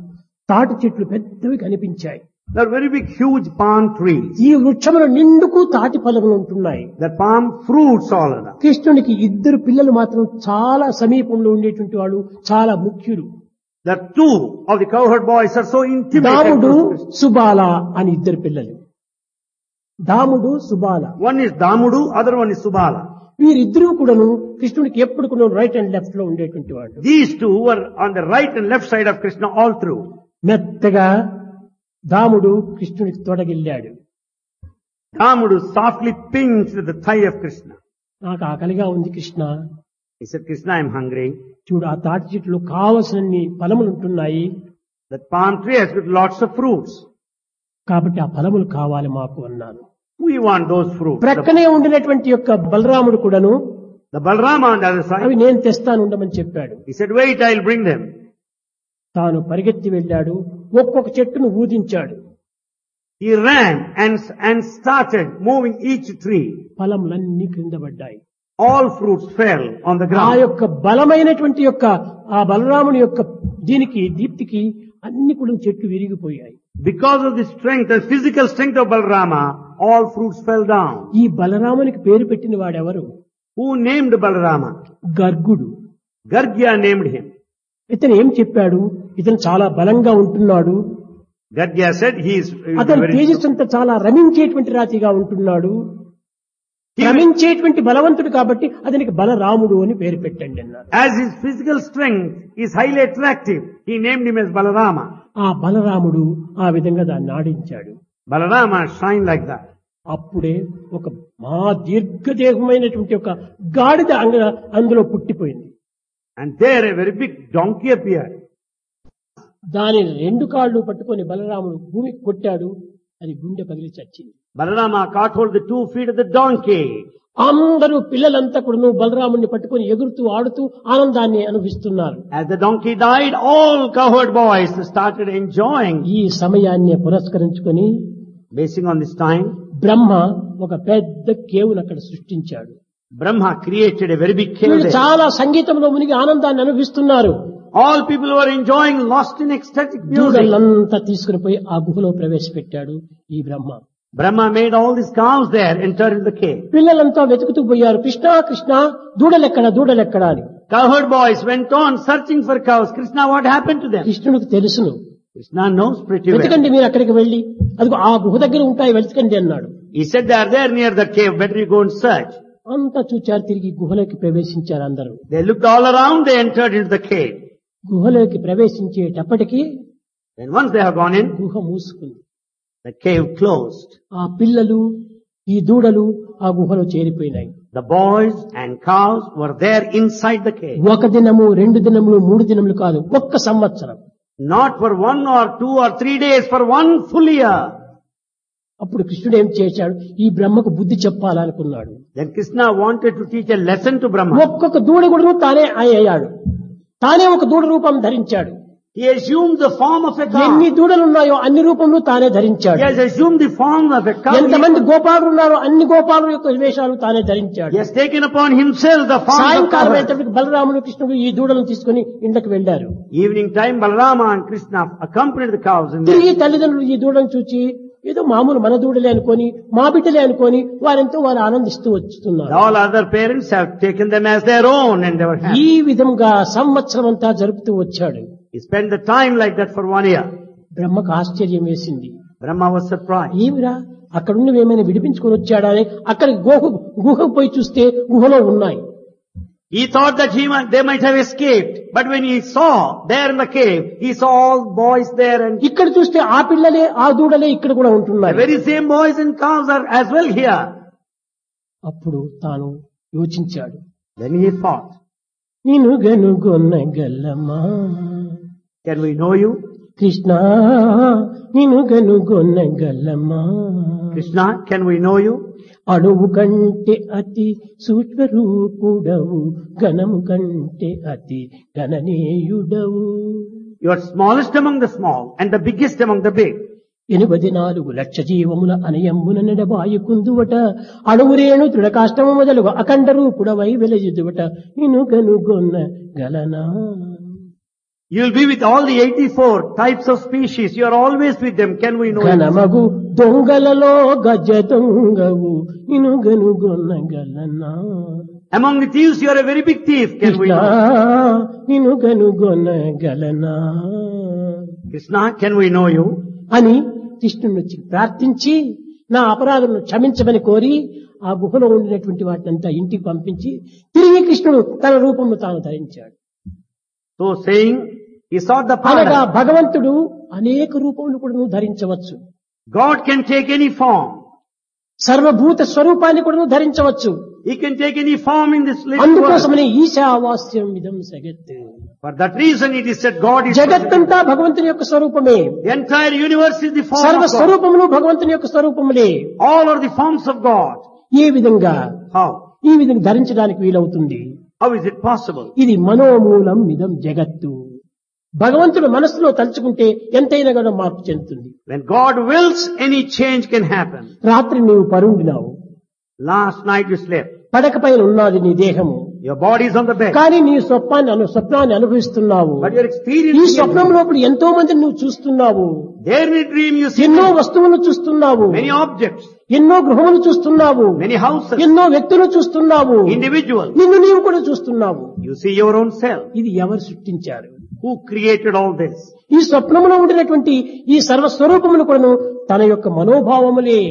తాటి చెట్లు పెద్దవి కనిపించాయి. There are very big, huge palm trees. ఈ వృక్షముల నిండుకు తాటి ఫలములు ఉంటున్నాయి. The palm fruits all of them. కృష్ణునికి ఇద్దరు పిల్లలు మాత్రం చాలా సమీపంలో ఉండేటువంటి వాళ్ళు, చాలా ముఖ్యులు. The two of the cowherd boys are so intimate. and దాముడు, close. Subala అని ఇద్దరు పిల్లలు. దాముడు, Subala One is Damudu, other one is Subala. వీరిద్దరూ కూడాను కృష్ణునికి ఎప్పుడు కూడా రైట్ అండ్ లెఫ్ట్ లో ఉండేటువంటి వాళ్ళు. These two were on the right and left side of Krishna all through. మెత్తగా దాముడు కృష్ణునికి తొడగిల్లాడు. Damudu softly pinched the thigh of Krishna. నాకు ఆకలిగా ఉంది Krishna, He said, Krishna, I am hungry. చూడు ఆ తాటి చెట్లు కావలసినన్ని ఫలములు ఉంటున్నాయి, That palm tree has got lots of fruits. కాబట్టి ఆ ఫలములు కావాలి మాకు అన్నాను. We want those fruits. The, ప్రక్కనే ఉండినటువంటి యొక్క బలరాముడు కూడాను the Balrama on the other అవి side, నేను తెస్తాను ఉండమని చెప్పాడు. he said, wait, I'll bring them. తాను పరిగెత్తి వెళ్ళాడు, ఒక్కొక్క చెట్టును ఊదించాడు. He ran and, and started moving each tree. ఫలములన్నీ క్రింద పడ్డాయి. All fruits fell on the ఆ ground. యొక్క బలమైనటువంటి యొక్క ఆ బలరాముని యొక్క దీనికి దీప్తికి అన్ని కూడా చెట్లు విరిగిపోయాయి. Because of the strength and physical strength of Balrama, all fruits fell down. ఈ బలరామునికి పేరు పెట్టిన వాడెవరు? Who named Balarama? గర్గుడు. Gargya named him. ఇతను ఏం చెప్పాడు? ఇతను చాలా బలంగా ఉంటున్నాడు, Gargya said he is, he is అతని very తేజస్సు అంతా చాలా రమించేటువంటి రాతిగా ఉంటున్నాడు, క్రమించేటువంటి బలవంతుడు కాబట్టి అతనికి బలరాముడు అని పేరు పెట్టండి అన్నారు. As his physical strength is highly attractive, he named him as Balarama. ఆ బలరాముడు ఆ విధంగా దాన్ని ఆడించాడు. Balarama shined like that. అప్పుడే ఒక మహా దీర్ఘదేహమైనటువంటి ఒక గాడిద అంగ అందులో పుట్టిపోయింది. And there a very big donkey appeared. దాని రెండు కాళ్ళు పట్టుకొని బలరాముడు భూమికి కొట్టాడు. అది గుండె పగిలి చచ్చింది. Balarama caught hold of the two feet of the donkey. అందరూ పిల్లలంతా కూడా బలరాముడిని పట్టుకొని ఎగురుతూ ఆడుతూ ఆనందాన్ని అనుభవిస్తున్నారు. As the donkey died, all cowherd boys started enjoying. ఈ సమయాన్ని పురస్కరించుకొని Basing on this time, బ్రహ్మ ఒక పెద్ద కేవును అక్కడ సృష్టించాడు. Brahma created a very big cave వీళ్ళు there. చాలా సంగీతంలో మునిగి ఆనందాన్ని అనుభవిస్తున్నారు. All people were enjoying, lost in ecstatic music. దూడలంతా తీసుకుని పోయి ఆ గుహలో ప్రవేశపెట్టాడు ఈ బ్రహ్మ. Brahma made all these cows there enter into the cave. పిల్లలంతా వెతుకుతూ పోయారు, కృష్ణ కృష్ణ దూడలెక్కడ దూడలెక్కడ అని. Cowherd boys went on searching for cows. Krishna, what happened to them? కృష్ణుడికి తెలుసును. Krishna knows pretty well. వెతకండి మీరు అక్కడికి వెళ్లి, అదిగో ఆ గుహ దగ్గర ఉంటాయి వెతకండి అన్నాడు. He said they are there near the cave, better you go and search. అంతా చూచారు, తిరిగి గుహలోకి ప్రవేశించారు అందరూ. They looked all around, they entered into the cave. గుహలోకి ప్రవేశించేటప్పటికి Then once they have gone in, గుహ మూసుకుంది. the cave closed. ఆ పిల్లలు ఈ దూడలు ఆ గుహలో చేరిపోయినాయి. The boys and cows were there inside the cave. ఒక దినము రెండు దినములు మూడు దినములు కాదు, ఒక్క సంవత్సరం. Not for one or two or three days, for one full year. అప్పుడు కృష్ణుడు ఏం చేశాడు, ఈ బ్రహ్మకు బుద్ధి చెప్పాలనుకున్నాడు. Then Krishna wanted to teach a lesson to Brahma. ఒక్కొక్క దూడ కూడా తానే అయ్యాడు, తానే ఒక దూడ రూపం ధరించాడు. He assumed the form of a ఎన్ని cow. దూడలు ఉన్నాయో అన్ని రూపంలో తానే ధరించాడు. He has assumed the form of a cow. ఎంతమంది గోపాలు ఉన్నారో అన్ని గోపాలు యొక్క వేషాలు తానే ధరించాడు. He has taken upon himself the form of సాయంకాలం cow. అయ్యేటప్పటికి బలరాముడు కృష్ణుడు ఈ దూడలను తీసుకుని ఇంట్లోకి వెళ్లారు. Evening time, Balarama and Krishna accompanied the cows in there. తిరిగి తల్లిదండ్రులు ఈ దూడను చూచి ఏదో మామూలు మన దూడలే అనుకొని మా బిడ్డలే అనుకొని వారెంతో వారు ఆనందిస్తూ వస్తున్నారు. All other parents have taken them as their own and they were happy. ఈ విధంగా సంవత్సరం అంతా జరుపుతూ వచ్చాడు. He spent the time like that for one year. బ్రహ్మకు ఆశ్చర్యం వేసింది. Brahma was surprised. ఏమిరా అక్కడ నుండి ఏమైనా విడిపించుకొని వచ్చాడా అని అక్కడికి గుహ గుహకు పోయి చూస్తే గుహలో ఉన్నాయి. He thought that he might, they might have escaped. But when he saw there in the cave, he saw all boys there and ఇక్కడ చూస్తే ఆ పిల్లలే ఆ దూడలే ఇక్కడ కూడా the ఉంటున్నాయి. very same boys and cows are as well here. అప్పుడు తాను యోచించాడు, Then he thought, నేను గనుగొన్న గల్లమా can we know you? Krishna, నేను గనుగొన్న గల్లమా Krishna, can we know you? అణువు కంటే అతి సూక్ష్మ రూపుడవు, ఘనము కంటే అతి గణనీయుడవు. You are smallest among the small and the biggest among the big. ఎనిమిది నాలుగు లక్ష జీవముల అనయమ్మున నడబాయుకుందువట, అణువురేణు దృఢకాష్టము మొదలుగు అఖండ రూపుడవై వెలయుదువట, నిన్ను గనుగొన్న గలనా. You will be with all the eighty-four types of species. You are always with them. Can we know you? ఘనమగు దొంగలలో గజ దొంగవు, నిన్ను గనుగొన్న గలనా. Among the thieves, you are a very big thief. Can we Krishna, know? నిన్ను గనుగొన్న గలనా Krishna, can we know you? అని కృష్ణుని వచ్చి ప్రార్థించి నా అపరాధములను క్షమించమని కోరి ఆ గుహలో ఉండినటువంటి వాటినంతా ఇంటికి పంపించి తిరిగి కృష్ణుడు తన రూపమును తాను ధరించాడు. So saying, he sought the అనగా pardon. భగవంతుడు అనేక రూపములు కూడా ధరించవచ్చు, God can take any form. సర్వభూత స్వరూపాన్ని కూడా ధరించవచ్చు. He can take any form in this little world. అందుకోసమని ఈశావాస్యం ఇదం జగత్. For that reason it is said God is జగత్తంతా భగవంతుని యొక్క స్వరూపమే, the entire universe is the form సర్వ of God. స్వరూపములు భగవంతుని యొక్క స్వరూపములే. All are the forms of God. ఏ విధంగా How? ఈ విధంగా ధరించడానికి వీలవుతుంది. How is it possible? ఇది మనోమూలం ఇదం జగత్తు. భగవంతుడు మనస్సులో తలుచుకుంటే ఎంతైనా కూడా మార్పు చెందుతుంది. When God wills, any change can happen. రాత్రి నీవు పరుండినావు, Last night you slept. పడక పైన ఉన్నది నీ దేహము, Your body is on the bed. కానీ నీ స్వప్నాన్ని అను స్వప్నాన్ని అనుభవిస్తున్నావు. But you're ఈ experiencing స్వప్నం లోపల ఎంతో మందిని నువ్వు చూస్తున్నావు, there in a dream you see ఎన్నో వస్తువులను చూస్తున్నావు, many objects, ఎన్నో గృహములు చూస్తున్నావు, many houses, ఎన్నో వ్యక్తులు చూస్తున్నావు, individuals. నిన్ను నీవు కూడా చూస్తున్నావు. You see your own self. ఇది ఎవరు సృష్టించారు? Who created all this? ఈ స్వప్నములో ఉండినటువంటి ఈ సర్వస్వరూపములు కూడాను తన యొక్క మనోభావములే,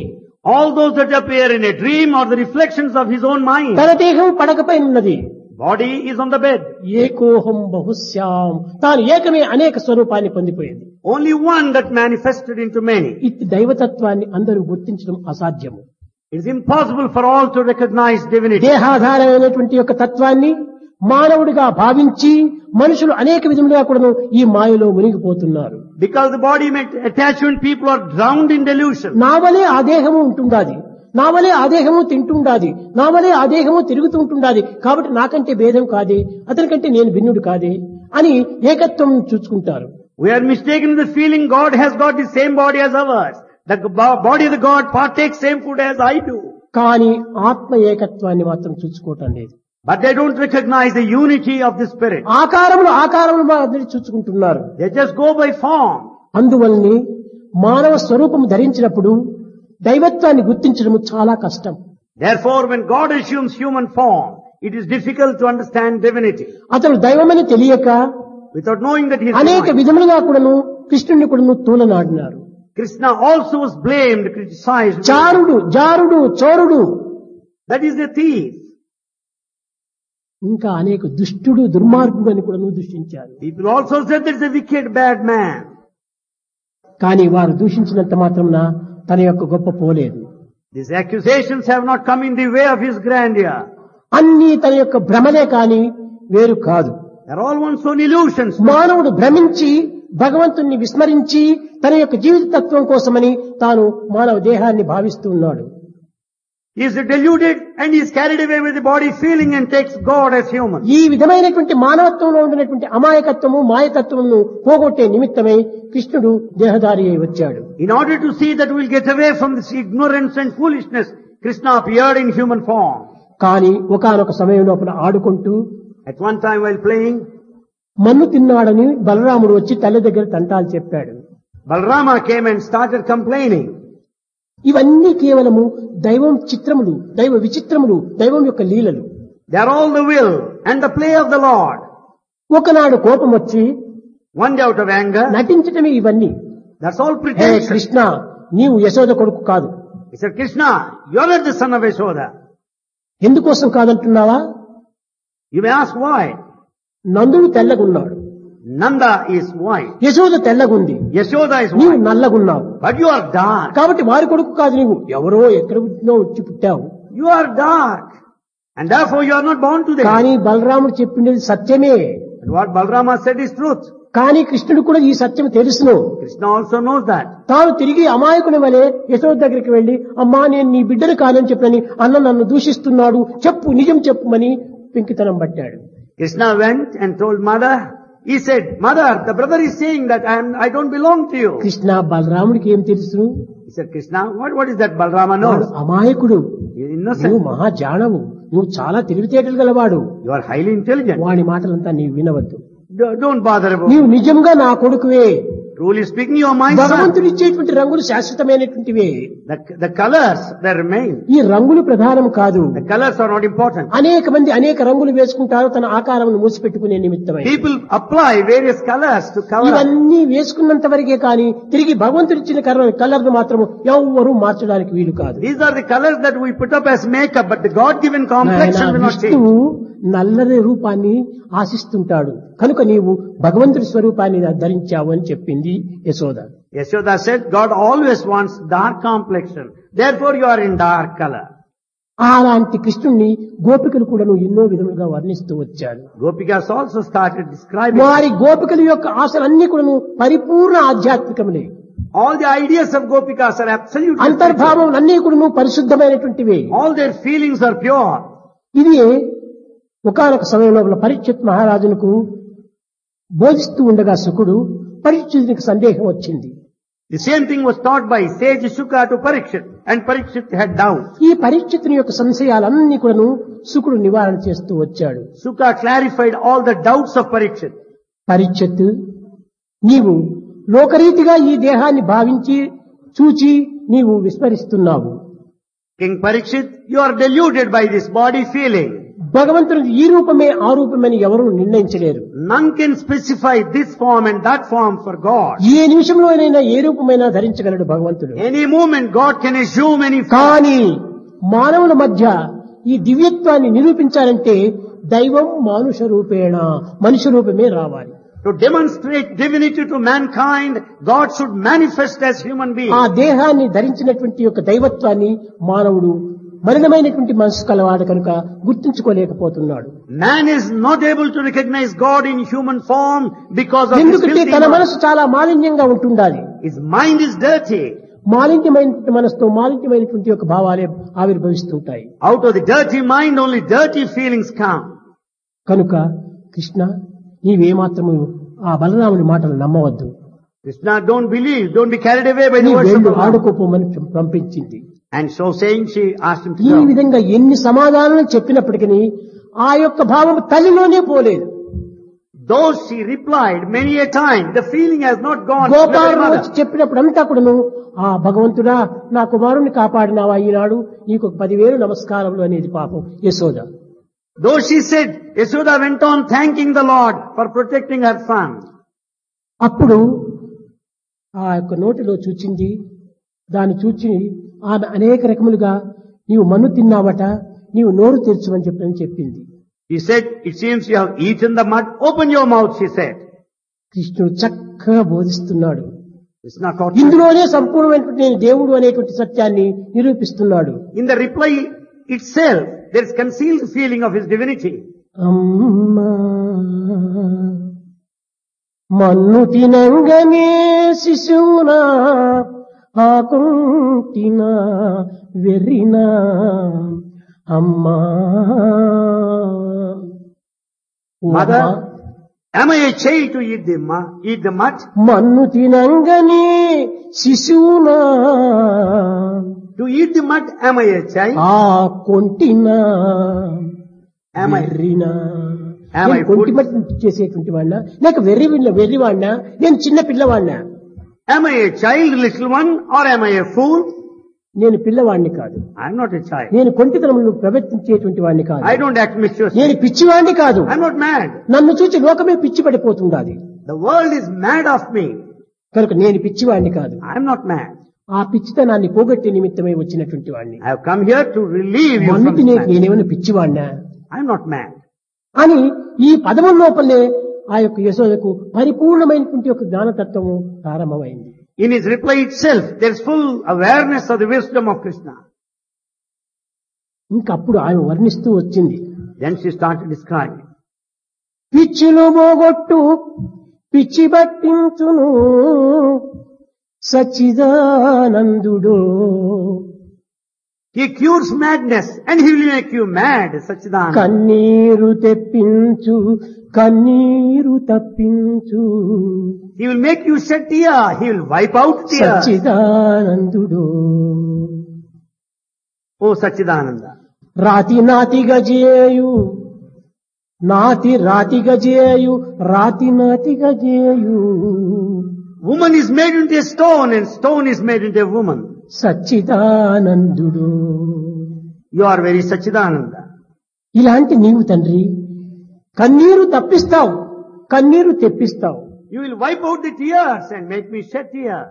All those that appear in a dream are the reflections of his own mind. తన దేహం పడకపై ఉన్నది. Body is on the bed. ఏకోహం బహుశ్యాం, తాను ఏకమే అనేక స్వరూపాన్ని పొందిపోయింది. Only one that manifested into many. ఇది దైవతత్వాన్ని అందరూ గుర్తించడం అసాధ్యము. It is impossible for all to recognize divinity. దేహాధారమైనటువంటి యొక్క తత్వాన్ని మానవుడిగా భావించి మనుషులు అనేక విధములుగా కూడా ఈ మాయలో మునిగిపోతున్నారు. Because the body attachment, people are drowned in delusion. నా వలే ఆ దేహము ఉంటుండాది, నా వలే ఆ దేహము తింటుండాది, నా వలే ఆ దేహము తిరుగుతూ ఉంటుండాది, కాబట్టి నాకంటే భేదం కాదే, అతనికంటే నేను భిన్నుడు కాదే అని ఏకత్వం చూసుకుంటారు. We are mistaken in the feeling God has got the same body as ours. The body of the God partakes same food as I do. కానీ ఆత్మ ఏకత్వాన్ని మాత్రం చూసుకోవటం లేదు. But they don't recognize the unity of the spirit. ఆకారములు ఆకారములు అందరూ చూసుకుంటున్నారు. They just go by form. అందువల్లనే మానవ స్వరూపం ధరించినప్పుడు దైవత్వాన్ని గుర్తించడం చాలా కష్టం. Therefore, when God assumes human form, it is difficult to understand divinity. అతను దైవమని తెలియక Without knowing that he is అనేక divine. విధములుగా కూడాను కృష్ణుని కూడాను తూలనాడినారు. Krishna also was blamed, criticized. చారుడు, జారుడు, చోరుడు, That is a thief. ఇంకా అనేక దుష్టుడు, దుర్మార్గుడు అని కూడాను దూషించారు. People also said that is a wicked, bad man. కానీ వారు దూషించినంత మాత్రమున తన యొక్క గొప్ప పోలేదు. These accusations have not come in the way of his grandeur. అన్ని తన యొక్క భ్రమలే కాని వేరు కాదు. They are all one's own illusions. మానవుడు భ్రమించి భగవంతుణ్ణి విస్మరించి తన యొక్క జీవిత తత్వం కోసమని తాను మానవ దేహాన్ని భావిస్తూ ఉన్నాడు. He is deluded and he is carried away with the body feeling and takes God as human. ఈ విధమైనటువంటి మానవత్వంలో ఉండినటువంటి అమాయకత్వము మాయతత్వమును పోగొట్టే నిమిత్తమై కృష్ణుడు దేహధారి అయి వచ్చాడు. In order to see that we will get away from this ignorance and foolishness, Krishna appeared in human form. కానీ ఒకానొక సమయం లోపల ఆడుకుంటూ At one time while playing, మన్ను తిన్నాడని బలరాముడు వచ్చి తల్లి దగ్గర తంటాలు చెప్పాడు. Balarama came and started complaining. ఇవన్నీ కేవలము దైవం చిత్రములు, దైవ విచిత్రములు, దైవం యొక్క లీలలు. They are all the will and the play of the Lord. ఒకనాడు కోపం వచ్చి One day out of anger, నటించటమే ఇవన్నీ. that's all hey pretension. Krishna, నీవు యశోద కొడుకు కాదు. He said, Krishna, you are not the son of Yashoda. ఎందుకోసం కాదంటున్నావా? You may ask why. నందుడు తెల్లగున్నాడు, Nanda is white. Yashoda తెల్లగుంది, Yashoda is నీవు white. నల్లగున్నావు. But you are dark. కాబట్టి వారి కొడుకు కాదు, నీవు ఎవరో ఎక్కడ పుట్టినో వచ్చి పుట్టావు. You are dark. And therefore you are not born today. కానీ బలరాముడు చెప్పింది సత్యమే. And what Balarama said is truth. కానీ కృష్ణుడు కూడా ఈ సత్యం తెలుసును. Krishna also knows that. తాను తిరిగి అమాయకుని వలె యశోద దగ్గరికి వెళ్లి, అమ్మా నేను నీ బిడ్డను కాదని చెప్పని అన్న నన్ను దూషిస్తున్నాడు, చెప్పు నిజం చెప్పుమని పెంకితనం పట్టాడు. Krishna went and told mother, he said, Mother, the brother is saying that I am, I don't belong to you. Krishna బలరాముడికి ఏం తెలుసు? He said, Krishna, what, what is that Balarama వాడు knows? అమాయకుడు, He is నువ్వు innocent. మహాజానవు, నువ్వు చాలా తెలివితేటలు గలవాడు. You are highly intelligent. వాడి మాటలంతా నీవు వినవద్దు. Do- Don't bother about it. నీవు నిజంగా నా కొడుకువే. Truly speaking, you are my son. భగవంతుడు ఇచ్చేటువంటి రంగులు శాశ్వతమైనటువంటివే. The, the colors, they remain. ఈ రంగులు ప్రధానం కాదు. The colors are not important. అనేక మంది అనేక రంగులు వేసుకుంటారు తన ఆకారమును మూసిపెట్టుకునే నిమిత్తమై. People apply various colors to cover up. ఇవన్నీ వేసుకున్నంత వరకే కానీ తిరిగి భగవంతుడు ఇచ్చిన కలర్ ను మాత్రం ఎవ్వరూ మార్చడానికి వీలు కాదు. These are the colors that we put up as makeup, but the God-given complexion will not change. విష్ణువు నల్లని రూపాన్ని ఆశిస్తుంటాడు కనుక నీవు భగవంతుడి స్వరూపాన్ని ధరించావు అని చెప్పింది Yashoda. Yashoda said, God always wants dark complexion. Therefore you are in dark color. అలాంటి కృష్ణుణ్ణి గోపికలు కూడా ఎన్నో విధములుగా వర్ణిస్తూ వచ్చారు. Gopikas also started describing. వారి గోపికల యొక్క ఆశలన్నీ కూడా పరిపూర్ణ ఆధ్యాత్మికములే. All the ideas of Gopikas are absolutely spiritual. అంతర్భావం అన్నీ కూడా పరిశుద్ధమైనటువంటివి. All their feelings are pure. ఇది ఒకానొక సమయంలో పరీక్షిత్ మహారాజునకు బోధిస్తూ ఉండగా శుకుడు పరీక్షితునికి సందేహం వచ్చింది. The same thing was taught by sage Shuka to Parikshit, and Parikshit had doubt. ఈ పరీక్షితుని యొక్క సంశయాలన్నీ కూడాను శుకుడు నివారణ చేస్తూ వచ్చాడు. Shuka clarified all the doubts of Parikshit. Parikshit, నీవు లోకరీతిగా ఈ దేహాన్ని భావించి చూచి నీవు విస్మరిస్తున్నావు. King Parikshit, you are deluded by this body feeling. భగవంతుడు ఈ రూపమే ఆ రూపమని ఎవరు నిర్ణయించలేరు. None can specify this form and that form for God. ఏ నిమిషంలోనైనా ఏ రూపమైనా ధరించగలడు భగవంతుడు. Any moment God can assume any form. కానీ మానవుల మధ్య ఈ దివ్యత్వాన్ని నిరూపించాలంటే దైవం మానుష రూపేణ మనుష్య రూపమే రావాలి. To demonstrate divinity to mankind, God should manifest as human being. ఆ దేహాన్ని ధరించినటువంటి యొక్క దైవత్వాన్ని మానవుడు మలినమైనటువంటి మనసు కలవాడు కనుక గుర్తించుకోలేకపోతున్నాడు. Man is not able to recognize God in human form because of his ఎందుకంటే filthy తన mind. మనసు చాలా మాలిన్యంగా ఉంటుండాలి. His mind is dirty. మాలిన్యమైనటువంటి మనసుతో మాలిన్యమైనటువంటి యొక్క భావాలే ఆవిర్భవిస్తుంటాయి. Out of the dirty mind only dirty feelings come. కనుక కృష్ణ నీవేమాత్రము ఆ బలరాముని మాటలు నమ్మవద్దు. Krishna, don't believe, don't be carried away by నీ the words of వెళ్ళు the Lord. ఆడుకోపోమని పంపించింది. And so saying, she asked him to ఈ go. విధంగా ఎన్ని సమాధానాలు చెప్పినప్పటికీ ఆ యొక్క భావం తల్లిలోనే పోలేదు. Though she replied many a time, the feeling has not gone to the Gopaludu mother. వచ్చి చెప్పినప్పుడు అంతా కూడాను ఆ భగవంతుడా నా కుమారుని కాపాడినావా ఈనాడు నీకు ఒక పదివేలు నమస్కారములు అనేది పాపం Yashoda. Though she said, Yashoda went on thanking the Lord for protecting her son. అప్పుడు ఆ యొక్క నోటిలో చూచింది. దాన్ని చూచి ఆమె అనేక రకములుగా నీవు మన్ను తిన్నావట, నీవు నోరు తెరచమని చెప్పని చెప్పింది. He said, it seems you have eaten the mud. Open your mouth, she said. కృష్ణుడు చక్కగా బోధిస్తున్నాడు. It's not taught. ఇందులోనే సంపూర్ణమైనటువంటి నేను దేవుడు అనేటువంటి సత్యాన్ని నిరూపిస్తున్నాడు. In the reply itself, there is concealed feeling of his divinity. అమ్మా మన్ను తినంగనే శిశువునా ఆకుంటినా వెర్రినా అమ్మా. Mother, am I a child to eat the mud? Eat the mud? మన్ను తినంగనే శిశువునా To eat the mud, am I a child? ఆ కొంటినా Am I? వెర్రినా. Am I నేను కొంటి మట్టి చేసేటువంటి వాడినా లేక వెర్రి వెర్రి వాడినా నేను చిన్న పిల్లవాడినా? Am I a child, little one, or am I a fool? నేను పిల్లవాడిని కాదు. I'm not a child. నేను కొంటితనమును ప్రవర్తించేటువంటి వాడిని కాదు. I don't act mischievous. నేను పిచ్చివాడిని కాదు. I'm not mad. నన్ను చూచి లోకమే పిచ్చి పడిపోతుండాలి. The world is mad of me. కనుక నేను పిచ్చివాడిని కాదు. I'm not mad. ఆ పిచ్చితనాన్ని పోగొట్టే నిమిత్తమై వచ్చినటువంటి వాడిని. I have come here to relieve you from మన్నుకి this నేను madness. నేనేమైనా పిచ్చివాడినా I'm not mad. అని ఈ పదముల లోపలే ఆ యొక్క యశోదకు పరిపూర్ణమైనటువంటి యొక్క జ్ఞానతత్వము ప్రారంభమైంది. In his reply itself, there is full awareness of the wisdom of Krishna. ఇంకప్పుడు ఆమె వర్ణిస్తూ వచ్చింది. Then she started describing. పిచ్చులు పోగొట్టు పిచ్చి పట్టించును సచ్చిదానందుడు. He cures madness and he will make you mad, Sachidananda. కన్నీరు తెప్పించు కన్నీరు తప్పించు He will make you shed tear. He will wipe out tears. సచ్చిదానందుడు. Oh Sachidananda. రాతి నాతిగా చేయు నాతి రాతిగా చేయు రాతి నాతిగా చేయు Woman is made into a stone and stone is made into a woman. సచ్చిదానందుడు. You are very Sachidananda. ఇలాంటి నీవు తండ్రి కన్నీరు తప్పిస్తావు కన్నీరు తెప్పిస్తావు. You will wipe out the tears and make me shed tears.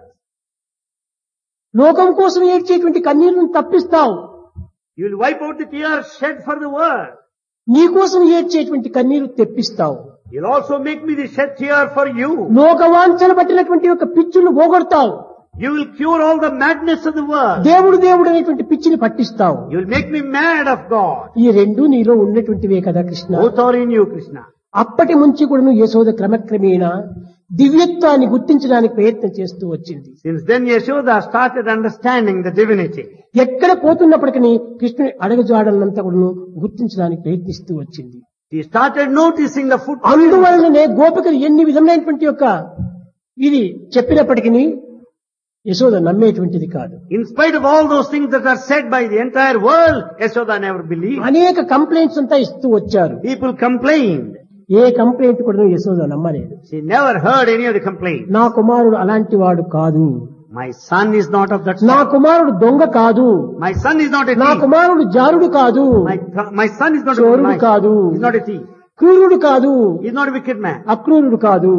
లోకం కోసం ఏడ్చేటువంటి కన్నీరును తప్పిస్తావు. You will wipe out the tears shed for the world. నీ కోసం ఏడ్చేటువంటి కన్నీరు తెప్పిస్తావు. You'll also make me the shed tear for you. లోకవాంఛలు పట్టినటువంటి యొక్క పిచ్చును పోగొడతావు. You will cure all the madness of the world. దేవుడు దేవుడు అనేటువంటి పిచ్చిని పట్టిస్తావు. You will make me mad of God. ఈ రెండు నీలో ఉన్నటువంటివే కదా Krishna. Both are in you, Krishna. అప్పటి నుంచి కూడా యశోద క్రమక్రమేణా దివ్యత్వాన్ని గుర్తించడానికి ప్రయత్నం చేస్తూ వచ్చింది. Since then Yashoda started understanding the divinity. ఎక్కడ పోతున్నప్పటికీ కృష్ణుని అడగజాడలంతా కూడా గుర్తించడానికి ప్రయత్నిస్తూ వచ్చింది. She started noticing the footprints. అందువలననే గోపికలు ఎన్ని విధమైనటువంటి యొక్క ఇది చెప్పినప్పటికీ యశోద నమ్మేటువంటిది కాదు. In spite of all those things that are said by the entire world, Yashoda never believed. అనేక కంప్లైంట్స్ అంతా ఇస్తూ వచ్చారు. People complained. ఏ కంప్లైంట్ కూడా యశోద నమ్మలేదు. She never heard any of the complaints. నా కుమారుడు అలాంటి వాడు కాదు. My son is not of that నా sort. కుమారుడు దొంగ కాదు, My son is not a నా thief. కుమారుడు జారుడు కాదు, My, my son is not a చోరుడు knife. కాదు, He's not a thief. క్రూరుడు కాదు, He's not a wicked man. అక్రూరుడు కాదు,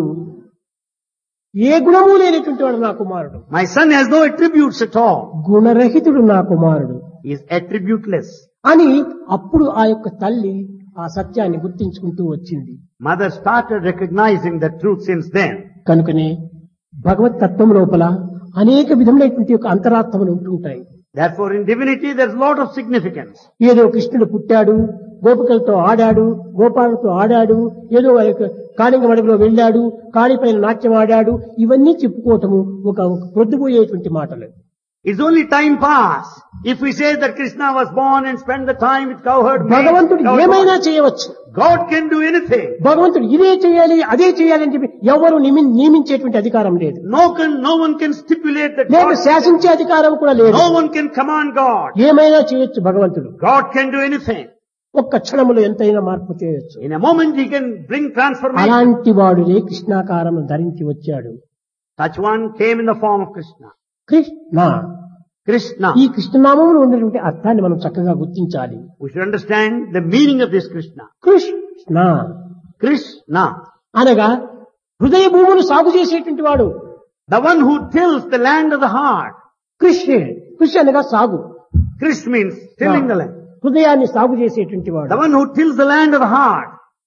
ఏ గుణము లేనటువంటి వాడు నా కుమారుడు, My son has no attributes at all. గుణరహితుడు నా కుమారుడు He is attributeless. అని అప్పుడు ఆ యొక్క తల్లి ఆ సత్యాన్ని గుర్తించుకుంటూ వచ్చింది. Mother started recognizing the truth since then. కనుకనే భగవత్ తత్వం లోపల అనేక విధములైనటువంటి యొక్క అంతరార్థములు ఉంటుంటాయి. Therefore in divinity there's a lot of significance. ఏదో కృష్ణుడు పుట్టాడు, గోపికలతో ఆడాడు, గోపాలతో ఆడాడు, ఏదో కాళింగ మడుగులో వెళ్ళాడు, కాళిపైన నాట్యం ఆడాడు, ఇవన్నీ చెప్పుకోవటము ఒక ప్రొద్దుపోయేటువంటి మాటలు. It's only time pass. If we say that Krishna was born and spent the time with cowherd, భగవంతుడు ఏమైనా చేయవచ్చు. God can do anything. భగవంతుడు ఇదే చేయాలి అదే చేయాలి అని చెప్పి ఎవరు నిమి- నియమించేటువంటి అధికారం లేదు. No can, no one can stipulate that లేదు, God, శాసించే అధికారం కూడా లేదు. no one can command God. ఏమైనా చేయొచ్చు భగవంతుడు. God can do anything. ఒక్క క్షణములో ఎంతైనా మార్పు చేయొచ్చు. In a moment he can bring transformation. అలాంటి వాడునే కృష్ణాకారం ధరించి వచ్చాడు. Such one came in the form of Krishna. Krishna, Krishna. ఈ కృష్ణనామంలో ఉన్నటువంటి అర్థాన్ని మనం చక్కగా గుర్తించాలి. We should understand the meaning of this Krishna. Krishna Krishna. అనగా హృదయ భూములు సాగు చేసేటువంటి వాడు. The one who tills the land of the heart. Krishna కృషి అనగా సాగు, Krish means tilling the land. హృదయాన్ని సాగు చేసేటువంటి వాడు. The one who tills the land of the heart.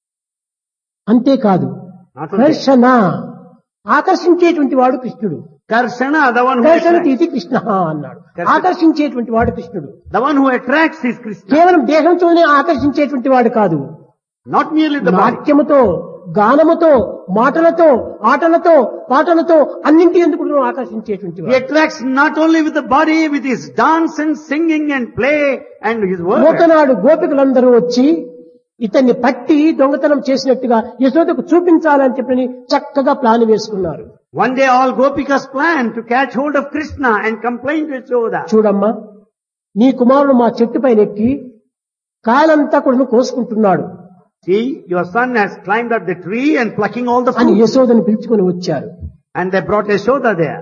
అంతేకాదు, Not only కర్షణ ఆకర్షించేటువంటి వాడు కృష్ణుడు. Karshana, the one who కర్షణ attracts. తీసి కృష్ణ అన్నాడు. కర్షణ. ఆకర్షించేటువంటి వాడు కృష్ణుడు. The one who attracts is Krishna. కేవలం దేహంతోనే ఆకర్షించేటువంటి వాడు కాదు. Not merely the body. నాట్యముతో, గానముతో, మాటలతో, ఆటలతో, పాటలతో అన్నింటి ఎందుకు ఆకర్షించేటువంటి He వాడు. attracts not only with the body, with his dance and singing and play and his words. ఒకనాడు గోపికలందరూ వచ్చి ఇతన్ని పట్టి దొంగతనం చేసినట్టుగా యశోదకు చూపించాలని చెప్పని చక్కగా ప్లాన్ వేసుకున్నారు. One day all Gopikas planned to catch hold of Krishna and complain to Yashoda. చూడమ్మా, నీ కుమారుడు మా చెట్టు పైన ఎక్కి కాయలంతా కూడా కోసుకుంటున్నాడు See, your son has climbed up the tree and plucking all the అని fruit. యశోదని పిలుచుకొని వచ్చారు. And they brought Yashoda there.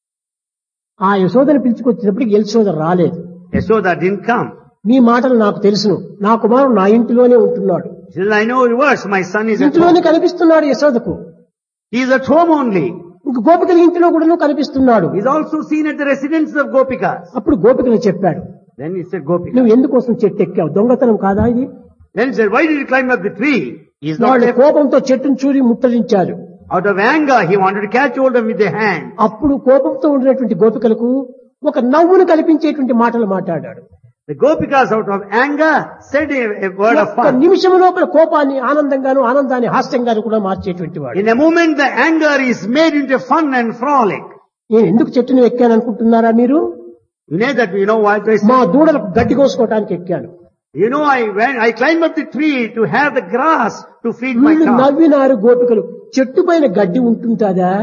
ఆ యశోదని పిలుచుకొచ్చినప్పటికి యశోద రాలేదు. Yashoda didn't come. నీ మాటలు నాకు తెలుసును, నా కుమారుడు నా ఇంటిలోనే ఉంటున్నాడు. She said, I know your words, my son is at ఇంట్లోనే home. కనిపిస్తున్నాడు యశోదకు. He is at home only. ఇంక గోపికల ఇంటిలో కూడా కనిపిస్తున్నాడు. He is also seen at the residence of Gopikas. అప్పుడు గోపికలు చెప్పాడు, Then he said, Gopika. నువ్వు ఎందుకోసం చెట్టు ఎక్కావు, దొంగతనం కాదా ఇది? Then he said, why did you climb up the tree? He is not వాళ్ళు there. కోపంతో చెట్టును చూరి ముట్టడించారు. Out of anger, he wanted to catch hold of him with their hand. అప్పుడు కోపంతో ఉండినటువంటి గోపికలకు ఒక నవ్వును కల్పించేటువంటి మాటలు మాట్లాడాడు. The Gopikas, out of anger, said a, a word of ఒక్క fun. నిమిషం లోపల కోపాన్ని ఆనందంగాను, ఆనందాన్ని హాస్యంగాను కూడా మార్చేటువంటి వాడు. In a moment, the anger is made into fun and frolic. నేను ఎందుకు చెట్టును ఎక్కాను అనుకుంటున్నారా మీరు? You know that, you know what I మా said? దూడలకు గడ్డి కోసుకోవడానికి ఎక్కాను. You know, I went, I climbed up the tree to have the grass to feed my వీళ్ళు cow. నవ్వినారు గోపికలు. చెట్టు పైన గడ్డి ఉంటుందా?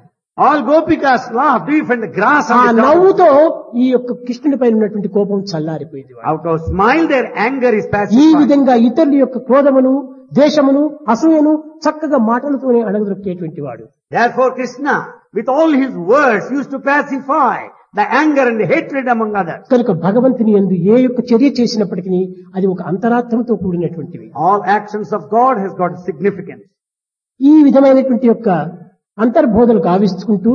All Gopikas laughed if and the grass ఆ on the top. నవ్వుతో ఈ యొక్క కృష్ణుడి పైన ఉన్నటువంటి కోపం చల్లారిపోయింది. Out of smile, their anger is ఈ pacified. విధంగా ఇతరుల యొక్క క్రోధమును, ద్వేషమును, అసూయను చక్కగా మాటలతోనే అణగదొక్కేటువంటి వాడు. Therefore, Krishna, with all his words, used to pacify the anger and the hatred among others. కనుక భగవంతుని యందు ఏ యొక్క చర్య చేసినప్పటికీ అది ఒక అంతరార్థంతో కూడినటువంటివి. All actions of God has got significance. ఈ విధమైనటువంటి యొక్క అంతర్బోధనకు ఆవిష్చుకుంటూ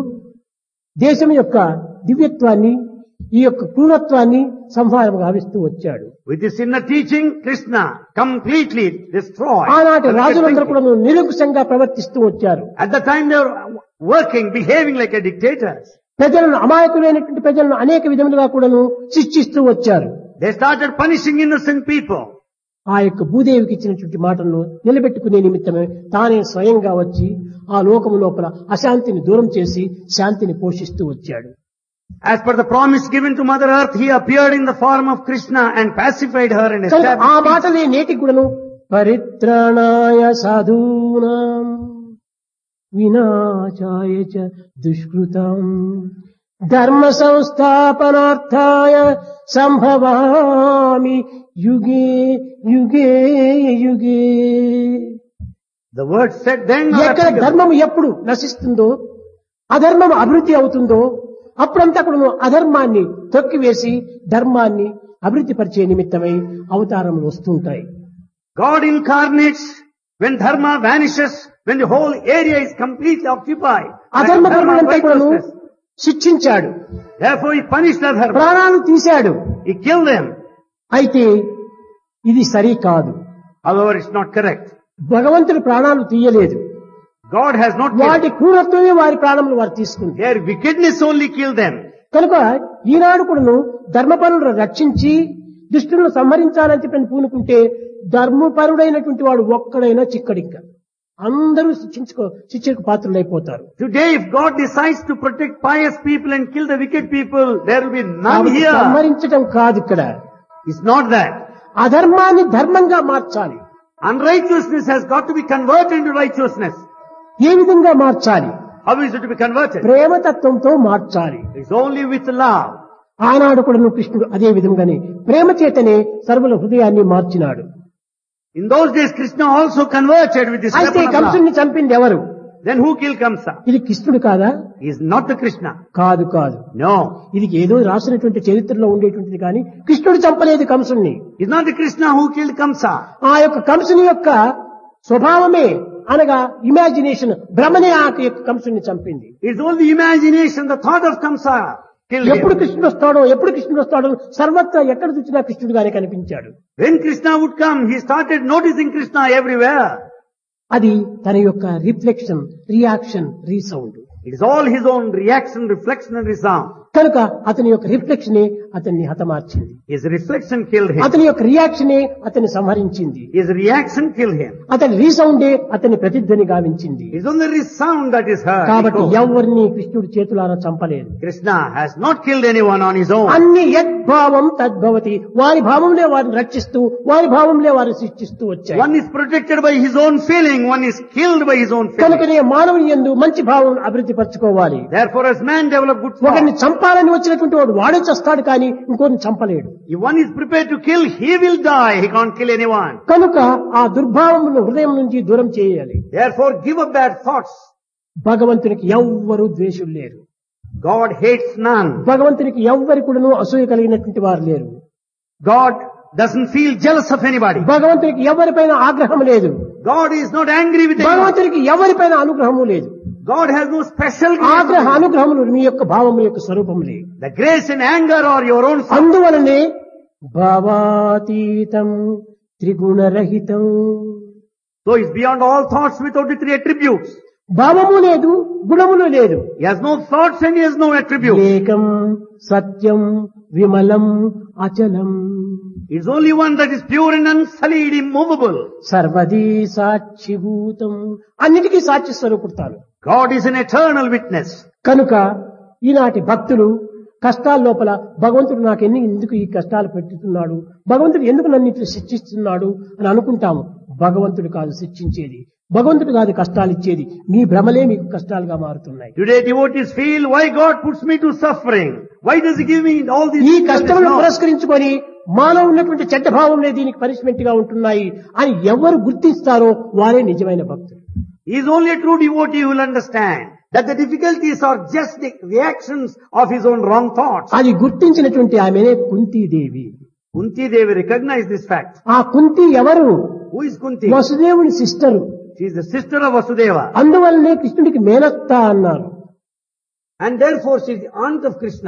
దేశం యొక్క దివ్యత్వాన్ని, ఈ యొక్క క్రూరత్వాన్ని సంహారం గావిస్తూ వచ్చాడు. With this inner teaching, Krishna completely destroyed. ఆనాటి రాజులందరూ కూడా నిరంకుశంగా ప్రవర్తిస్తూ వచ్చారు. At the time they were working, behaving like a dictators. ప్రజలను, అమాయకులైనటువంటి ప్రజలను అనేక విధములుగా కూడాను శిక్షిస్తూ వచ్చారు. They started punishing innocent people. ఆ యొక్క భూదేవికి ఇచ్చినటువంటి మాటలను నిలబెట్టుకునే నిమిత్తమే తానే స్వయంగా వచ్చి ఆ లోకము లోపల అశాంతిని దూరం చేసి శాంతిని పోషిస్తూ వచ్చాడు. As per the promise given to Mother Earth, he appeared in the form of Krishna and pacified her and కనుక ఆ established peace. మాటలే నేటికి కూడాను పరిత్రాణాయ సాధూనాం వినాశాయ చ దుష్కృతం ధర్మ సంస్థాపనార్థాయ సంభవామి యుగే యుగే యుగే. The word said then, or ఎక్కడ applicable. ధర్మం ఎప్పుడు నశిస్తుందో, అధర్మం అభివృద్ధి అవుతుందో, అప్పుడంతా కూడా అధర్మాన్ని తొక్కివేసి ధర్మాన్ని అభివృద్ధి పరిచే నిమిత్తమై అవతారములు వస్తుంటాయి. God incarnates when dharma vanishes, when the whole area is completely occupied. అధర్మ కర్మలంతా కూడాను శిక్షించాడు. Therefore he punished the dharma. ప్రాణాలు తీశాడు. He killed them. అయితే ఇది సరి కాదు. However, it's not correct. భగవంతుడు ప్రాణాలు తీయలేదు. God has not వాటి killed. క్రూరత్వమే వారి ప్రాణములు వారు తీసుకుంది. Their wickedness only killed them. కనుక ఈనాడు కూడాను ధర్మపరులను రక్షించి దుష్టులను సంహరించాలని చెప్పని పూనుకుంటే ధర్మపరుడైనటువంటి వాడు ఒక్కడైనా చిక్కడిక్క అందరూ శిక్షించుకో శిక్షకు పాత్రులైపోతారు. Today, if God decides to protect pious people and kill the wicked people, there will be none కాబట్టి here. సంహరించడం కాదు ఇక్కడ. It's not that. అధర్మాన్ని ధర్మంగా మార్చాలి. Unrighteousness has got to be converted into righteousness. ఏ విధంగా మార్చాలి? How is it to be converted? ప్రేమతత్వంతో మార్చాలి. It's only with love. ఆనాడు కూడా కృష్ణుడు అదే విధంగానే ప్రేమ చేతనే సర్వుల హృదయాన్ని మార్చినాడు. In those days, Krishna also converted with this అయితే weapon of love. కంసుని చంపింది ఎవరు? Then who killed Kamsa? ఇది కృష్ణుడు కాదా? He is not the Krishna. కాదు కాదు. No. ఇది ఏదో రాసినటువంటి చరిత్రలో ఉండేటువంటిది కానీ కృష్ణుడు చంపలేదు కంసుని. It's not the Krishna who killed Kamsa. ఆ యొక్క కంసుని యొక్క స్వభావమే అనగా ఇమాజినేషన్ భ్రమనే ఆ యొక్క కంసుని చంపింది. It's only imagination, the thought of Kamsa killed ఎప్పుడు him. కృష్ణుడు వస్తాడో ఎప్పుడు కృష్ణుడు వస్తాడో సర్వత్రా ఎక్కడ చూసినా కృష్ణుడుగానే కనిపించాడు. When Krishna would come, he started noticing Krishna everywhere. అది తన యొక్క reflection, reaction, resound. It is all his own reaction, reflection and resound. కనుక అతని యొక్క రిఫ్లెక్షనే అతన్ని హతమార్చింది. His reflection killed him. అతని యొక్క రియాక్షనే అతన్ని సంహరించింది. His reaction killed him. అతని రీసౌండే అతని ప్రతిధ్వని గావించింది. It is only resound that is heard. కాబట్టి Echo. ఎవరిని కృష్ణుడు చేతులారా చంపలేదు. Krishna has not killed anyone on his own. అన్ని యద్భావం తద్భవతి. వారి భావంలో వారిని రక్షిస్తూ వారి భావంలో వారిని శిక్షిస్తూ వచ్చాయి. One is protected by his own feeling, one is killed by his own feeling. కనుకనే మానవుని యందు మంచి భావం అభివృద్ధి పరచుకోవాలి. Therefore, as man develop good ఒకరిని thoughts, చంపాలని వచ్చినటువంటి వాడు వాడే చస్తాడు కానీ ఇంకోరిని చంపలేడు. if one is prepared to kill, he will die. He can't kill anyone. కనుక ఆ దుర్భావమును హృదయం నుంచి దూరం చేయాలి. Therefore, give up bad thoughts. భగవంతునికి ఎవ్వరూ ద్వేషులు లేరు. God hates none. భగవంతునికి ఎవ్వరి కూడాను అసూయ కలిగినటువంటి వారు లేరు. God doesn't feel jealous of anybody. భగవంతునికి ఎవరిపైన ఆగ్రహం లేదు. God is not angry with anyone. భగవంతునికి ఎవరిపైన అనుగ్రహము లేదు. God has no special ఆగ్రహ grace. అనుగ్రహములు మీ యొక్క భావము యొక్క స్వరూపములే. The grace and anger are your own. అందువలనే భావాతీతం త్రిగుణరహితం. So it's beyond all thoughts without the three attributes. భావము లేదు, గుణములు లేదు. He has no thoughts and he has no attributes. ఏకం సత్యం విమలం అచలం. It's only one that is pure and unsullied, immovable. సర్వదీ సాక్షిభూతం. అన్నిటికీ సాక్షి స్వరూపుతాను. God is an eternal witness. కనుక ఈనాటి భక్తులు కష్టాల లోపల భగవంతుడు నాకు ఎన్ని ఎందుకు ఈ కష్టాలు పెట్టుతున్నాడు, భగవంతుడు ఎందుకు నన్ను ఇట్లా శిక్షిస్తున్నాడు అని అనుకుంటాము. భగవంతుడు కాదు శిక్షించేది, భగవంతుడు కాదు కష్టాలు ఇచ్చేది. మీ భ్రమలే మీకు కష్టాలుగా మారుతున్నాయి. Today devotees feel, why God puts me to suffering? Why does he give me all these ఈ things? కష్టములను పురస్కరించుకొని మాలో ఉన్నటువంటి చెడ్డ భావంలే దీనికి పనిష్మెంట్ గా ఉంటున్నాయి అని ఎవరు గుర్తిస్తారో వారే నిజమైన భక్తులు. He is only a true devotee who will understand that the difficulties are just the reactions of his own wrong thoughts. అది గుర్తించినటువంటి ఆమెనే Kuntidevi. Kunti Devi recognized this fact. ఆ కుంతి ఎవరు? Who is Kunti? వసుదేవుని sister. She is the sister of Vasudeva. అందువల్లనే కృష్ణుడికి మేనత్త అన్నారు. And therefore she is the aunt of Krishna.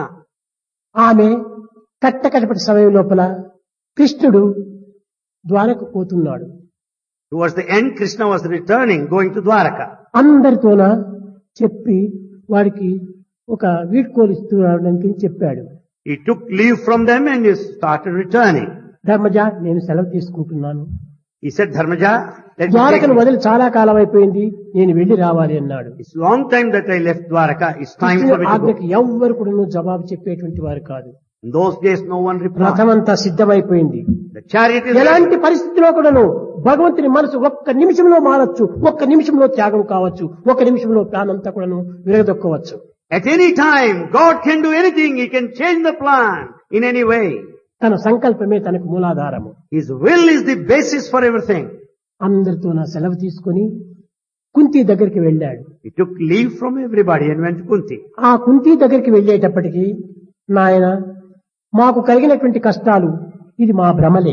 ఆమె కట్టకడపటి సమయం లోపల కృష్ణుడు ద్వారకు పోతున్నాడు. Towards the end, Krishna was returning, going to Dwaraka. అందరితోన చెప్పి వాడికి ఒక వీడ్కోలు ఇస్తున్నాడని చెప్పాడు. He took leave from them and he started returning. Dharmaja, నేను సెలవు తీసుకుంటున్నాను. He said, Dharmaja, let me ద్వారకను take వదిలి చాలా కాలం అయిపోయింది, నేను వెళ్లి రావాలి అన్నాడు. It's long time that I left Dwaraka. It's time for me to go. ఆజ్ఞకి ఎవ్వరు కూడా జవాబు చెప్పేటువంటి వారు కాదు. In those days, no one replied. రథమంతా సిద్ధమైపోయింది. The chariot is ఎలాంటి పరిస్థితిలో కూడాను భగవంతుని మనసు ఒక్క నిమిషంలో మారచ్చు, ఒక్క నిమిషంలో త్యాగం కావచ్చు, ఒక్క నిమిషంలో ప్రాణంతా కూడాను విరగదొక్కవచ్చు. At any time, God can do anything. He can change the plan in any way. తన సంకల్పమే తనకు మూలాధారము. His will is the basis for everything. అందరితో నా సెలవు తీసుకొని కుంతి దగ్గరికి వెళ్ళాడు. He took leave from everybody and went to Kunti. ఆ కుంతి దగ్గరికి వెళ్ళేటప్పటికి, నాయన మాకు కలిగినటువంటి కష్టాలు ఇది మా భ్రమలే.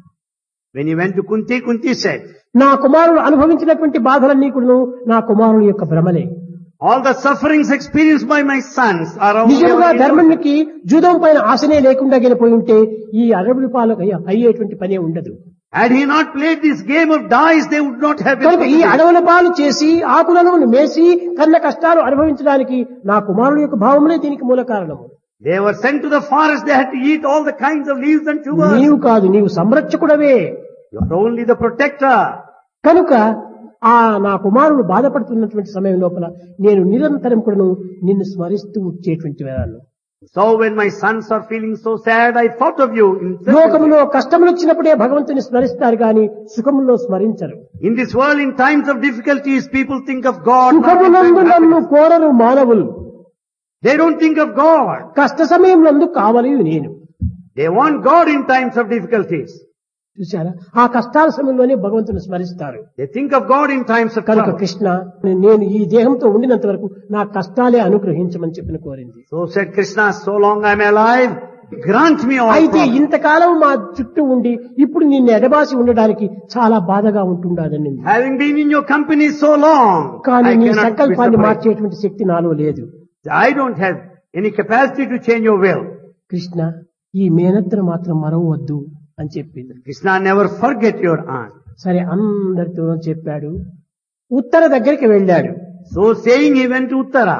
When he went to Kunti, Kunti said, నా కుమారుడు అనుభవించినటువంటి బాధలన్నీ కూడా నా కుమారుని యొక్క భ్రమలే. all the sufferings experienced by my sons are only నిజంగా our illusion. ధర్మనికి జూదం పైన ఆశనే లేకుండా పోయి ఉంటే ఈ అరబుల పాలకు అయ్యేటువంటి పనే ఉండదు. Had he not played this game of dice, they would not have been కనుక ఈ permitted. అడవుల పాలు చేసి ఆకులను మేసి కన్న కష్టాలు అనుభవించడానికి నా కుమారుడు యొక్క భావములే దీనికి మూల కారణము. They were sent to the forest, they had to eat all the kinds of leaves and tubers. నీవు కాదు, నీవు సంరక్షకుడవే. You are only the protector. కనుక ఆ నా కుమారుడు బాధపడుతున్నటువంటి సమయం లోపల నేను నిరంతరం కూడా నిన్ను స్మరిస్తూ వచ్చేటువంటి వేళలు. So when my sons are feeling so sad, I thought of you. In లోకములో కష్టములు వచ్చినప్పుడే భగవంతుని స్మరిస్తారు గాని సుఖములో స్మరించరు. In this world, in times of difficulties, people think of God. not in సుఖమునందు times of నన్ను happiness. కోరరు మానవులు, They don't think of God. కష్ట సమయంలో కావాలి నేను. They want God in times of difficulties. చూశారా, ఆ కష్టాల సమయంలోనే భగవంతుని స్మరిస్తారు. They think of God in times of కనుక trouble. కృష్ణ, నేను ఈ దేహంతో ఉండినంత వరకు నా కష్టాలే అనుగ్రహించమని చెప్పిన కోరింది. So said Krishna, so long I am alive, grant me all అయితే problems. ఇంతకాలం మా చుట్టూ ఉండి ఇప్పుడు నిన్ను ఎడబాసి ఉండడానికి చాలా బాధగా ఉంటుండదని. Having been in your company so long, కానీ I నీ cannot be సంకల్పాన్ని surprised. మార్చేటువంటి శక్తి నాలో లేదు. I don't have any capacity to change your will. Krishna, ఈ మేనత్తను మాత్రం మరవద్దు అని చెప్పింది. Krishna, never forget your aunt. సరే అందరితో చెప్పాడు. ఉత్తర దగ్గరికి వెళ్ళాడు. So saying, he went to Uttara.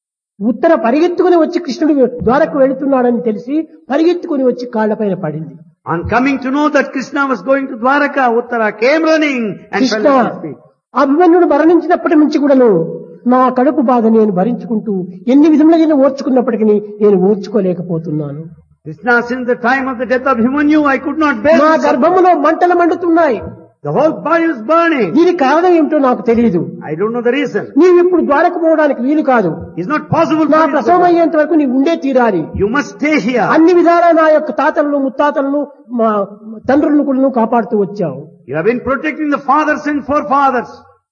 ఉత్తర పరిగెత్తుకుని వచ్చి కృష్ణుడు ద్వారకు వెళుతున్నాడని తెలిసి పరిగెత్తుకుని వచ్చి కాళ్లపైన పడింది. On coming to know that Krishna was going to Dwaraka, Uttara came running and Krishna, fell at his feet. అభిమన్యుడు మరణించినప్పటి నుంచి కూడాను నా కడుపు బాధ నేను భరించుకుంటూ ఎన్ని విధములైన ఓర్చుకున్నప్పటికీ నేను ఓర్చుకోలేకపోతున్నాను. Krishna, since the time of the death of Himanyu, I could not bear నా this. గర్భములో మంటలు మండుతున్నాయి. The whole body was burning. దీని కారణం ఏమిటో నాకు తెలియదు. I don't know the reason. నీవు ఇప్పుడు ద్వారకు పోవడానికి వీలు కాదు. It's not possible నా for you to ప్రసవం go. అయ్యేంత వరకు నీవు ఉండే తీరాలి. You must stay here. అన్ని విధాలా నా యొక్క తాతలను ముత్తాతలను మా తండ్రులను కూడా కాపాడుతూ వచ్చావు. You have been protecting the fathers and forefathers.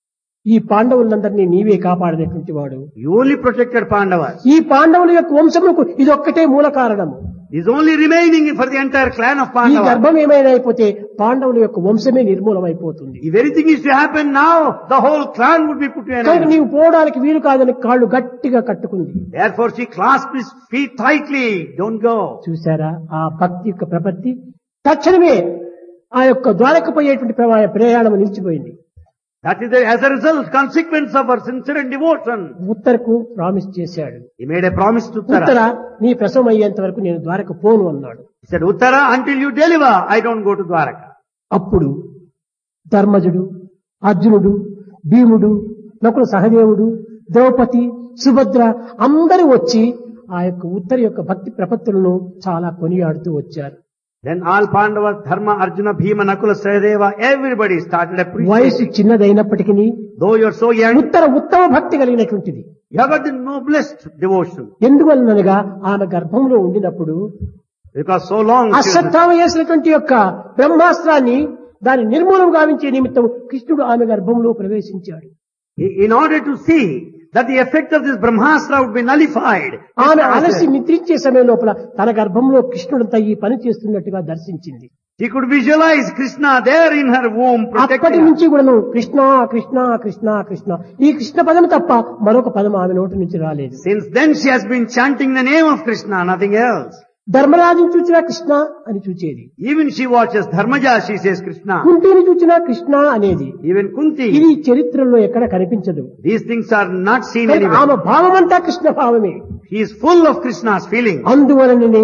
ఈ పాండవులందరినీ నీవే కాపాడినటువంటి వాడు. You only protected Pandavas. ఈ పాండవుల యొక్క వంశములకు ఇదొక్కటే మూల కారణము. Is only remaining for the entire clan of ఈ Pandavas. గర్భం ఏమైనా అయిపోతే పాండవుల యొక్క వంశమే నిర్మూలమైపోతుంది. If anything is to happen now, the whole clan would be put to an కనుక end. నీవు పోవడానికి వీలు కాదని కాళ్ళు గట్టిగా కట్టుకుంది. Therefore she clasped his feet tightly. Don't go. చూసారా ఆ భక్తి యొక్క ప్రపత్తి. తక్షణమే ఆ యొక్క ద్వారకు పోయేటువంటి ప్రవా- ప్రయాణం నిలిచిపోయింది. That is the, as a result, consequence of her sincere and devotion. ఉత్తరకు ప్రామిస్ చేశాడు. He made a promise to Uttara, Uttara. నీ ప్రసవం అయ్యేంత వరకు నేను ద్వారకు పోను అన్నాడు. He said, Uttara, until you deliver, I don't go to Dwaraka. అప్పుడు ధర్మజుడు, అర్జునుడు, భీముడు, నకుల సహదేవుడు, ద్రౌపది, సుభద్ర అందరూ వచ్చి ఆ యొక్క ఉత్తర యొక్క భక్తి ప్రపత్తులను చాలా కొనియాడుతూ వచ్చారు. Then all Pandavas, Dharma, Arjuna, Bhima, Nakula, Sahadeva, everybody started వయసు appreciating. చిన్నదైనప్పటికీ Though you are so young, ఉత్తర ఉత్తమ భక్తి కలిగినటువంటిది. you have got the noblest devotion. ఎందువలనగా ఆమె గర్భంలో ఉండినప్పుడు Because so long she was- Ashwatthama చేసినటువంటి యొక్క బ్రహ్మాస్త్రాన్ని దాని నిర్మూలం గావించే నిమిత్తం కృష్ణుడు ఆమె గర్భంలో ప్రవేశించాడు. in order to see that the effect of this Brahmastra would be nullified. ఆమె అలసి నిద్రించే సమయం లోపల తన గర్భంలో కృష్ణుడంతా ఈ పని చేస్తున్నట్టుగా దర్శించింది. She could visualize Krishna there in her womb అప్పటి protecting her. నుంచి కూడాను కృష్ణ కృష్ణ కృష్ణ కృష్ణ ఈ కృష్ణ పదం తప్ప మరొక పదం ఆమె నోటి నుంచి రాలేదు. Since then she has been chanting the name of Krishna, nothing else. ధర్మరాజుని చూచినా కృష్ణ అని చూచేది. Even she watches Dharmaja, she says Krishna. కుంతిని చూచినా కృష్ణ అనేది. Even Kunti. ఇది చరిత్రలో ఎక్కడ కనిపించదు. These things are not seen కనుక ఆమె anywhere. భావమంతా కృష్ణ భావమే. He is full of Krishna's feelings. అందువలననే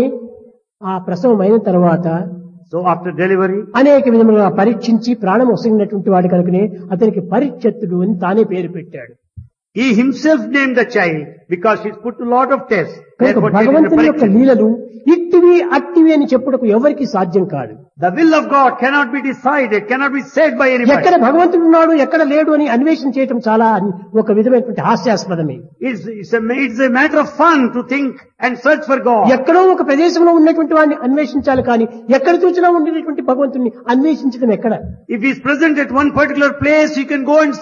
ఆ ప్రసవం అయిన తర్వాత So after delivery, అనేక విధములుగా పరీక్షించి ప్రాణం వసిగినటువంటి వాడి కనుకనే అతనికి పరీక్షత్తుడు అని తానే పేరు పెట్టాడు. he himself named the child because she's put to lot of tests. కనుక Therefore, she did the భగవంతుని యొక్క Parikshit. లీలలు ఇట్టివి అట్టివి అని చెప్పుటకు ఎవరికి సాధ్యం కాదు. The will of God cannot be decided, cannot be said by anybody. ఎక్కడ భగవంతుడు ఉన్నాడు ఎక్కడ లేడు అని అన్వేషణ చేయటం చాలా ఒక విధమైనటువంటి హాస్యాస్పదమే. It's, it's, a, it's a matter of fun to think and search for God. ఎక్కడో ఒక ప్రదేశంలో ఉన్నటువంటి వాడిని అన్వేషించాలి కానీ ఎక్కడ చూసినా ఉండేటువంటి భగవంతుని అన్వేషించడం ఎక్కడ? If he is present at one particular place, you can go and search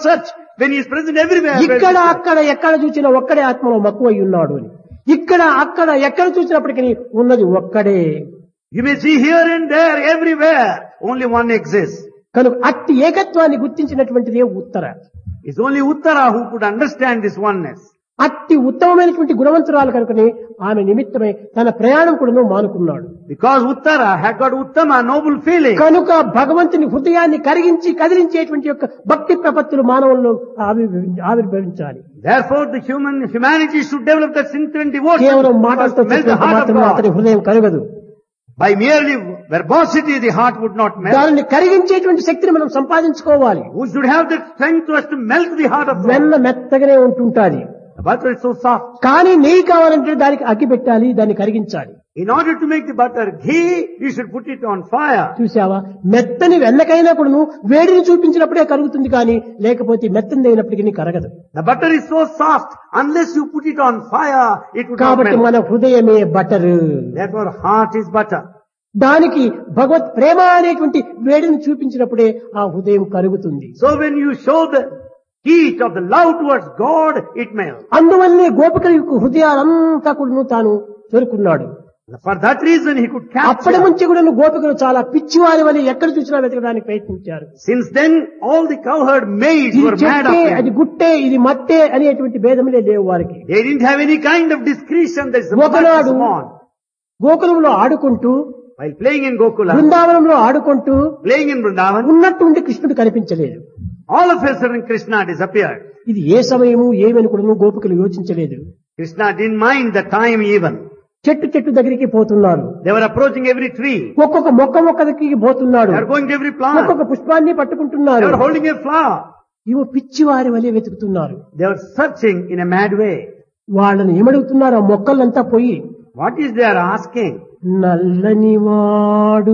when he is present everywhere. ఇక్కడ అక్కడ ఎక్కడ చూసినా ఒక్కడే ఆత్మలో మక్కువై ఉన్నాడు అని. ఇక్కడ అక్కడ ఎక్కడ చూసినప్పటికీ ఉన్నది ఒక్కడే. You may see here and there, everywhere, only one exists. కనుక అట్టి ఏకత్వాన్ని గుర్తించినటువంటిదే ఉత్తర. It's only Uttara who could understand this oneness. అట్టి ఉత్తమమైనటువంటి గుణవంతురాలు కనుకనే ఆమె నిమిత్తమై తన ప్రయాణం కూడా మానుకున్నాడు. Because Uttara had got Uttama, noble feeling. కనుక భగవంతుని హృదయాన్ని కరిగించి కదిలించేటువంటి యొక్క భక్తి ప్రపత్తులు మానవుల్లో ఆవిర్భవి- ఆవిర్భవించాలి. Therefore the human, humanity should develop that sincere devotion. కేవలం మాటలతో Melt the heart of మాత్రం God. అతని హృదయం కరగదు. By merely verbosity, the heart would not melt. దానిని కరిగించేటువంటి శక్తిని మనం సంపాదించుకోవాలి. We should have the strength to us to melt the heart of God. వెన్న మెత్తగానే ఉంటుంటాది. The butter is so soft. కానీ నెయ్యి కావాలంటే దానికి అగ్గి పెట్టాలి, దాన్ని కరిగించాలి. In order to make the butter ghee, you should put it on fire. చూసావా, మెత్తని వెన్నకైనా కూడా వేడిని చూపించినప్పుడే కరుగుతుంది, కానీ లేకపోతే మెత్తని అయినప్పటికీ కరగదు. The butter is so soft, unless you put it on fire, it would not కాబట్టి melt. మన హృదయమే butter. Therefore heart is butter. దానికి భగవత్ ప్రేమ అనేటువంటి వేడిని చూపించినప్పుడే ఆ హృదయం కరుగుతుంది. So when you show the heat of the love towards God, it melts. అందువల్లే గోపికల యొక్క హృదయాలంతా కూడా తాను చేరుకున్నాడు. For that reason he could అప్పటి capture. నుంచి కూడా గోపికలు చాలా పిచ్చివారి వల్ల ఎక్కడ చూసినా వెతకడానికి ప్రయత్నించారు. Since then all the cowherd maids ఇది were mad చెట్టే, of అది him. గుట్టే, ఇది మట్టే అనేటువంటి భేదములే లేవు వారికి. They didn't have any kind of discretion. That is ఒకనాడు small. గోకులంలో ఆడుకుంటూ, While playing in Gokula, బృందావనంలో ఆడుకుంటూ playing in Vrindavan, ఉన్నట్టుండి కృష్ణుడు కనిపించలేదు. all of a sudden Krishna disappeared. ఇది ఏ సమయము ఏమని కూడా గోపికలు యోచించలేదు. Krishna didn't mind the time even. చెట్టు చెట్టు దగ్గరికి పోతున్నారు. They were approaching every tree. ఒక్కొక్క మొక్క మొక్క దగ్గరికి పోతున్నాడు. They are going to every plant. ఒక్కొక్క పుష్పాన్ని They పట్టుకుంటున్నారు. were holding a flower. ఇవి పిచ్చివారి వలె వెతుకుతున్నారు. They were searching in a mad way. వాళ్ళని ఏమడుగుతున్నారు ఆ మొక్కలంతా పోయి? What is they are asking? నల్లని వాడు,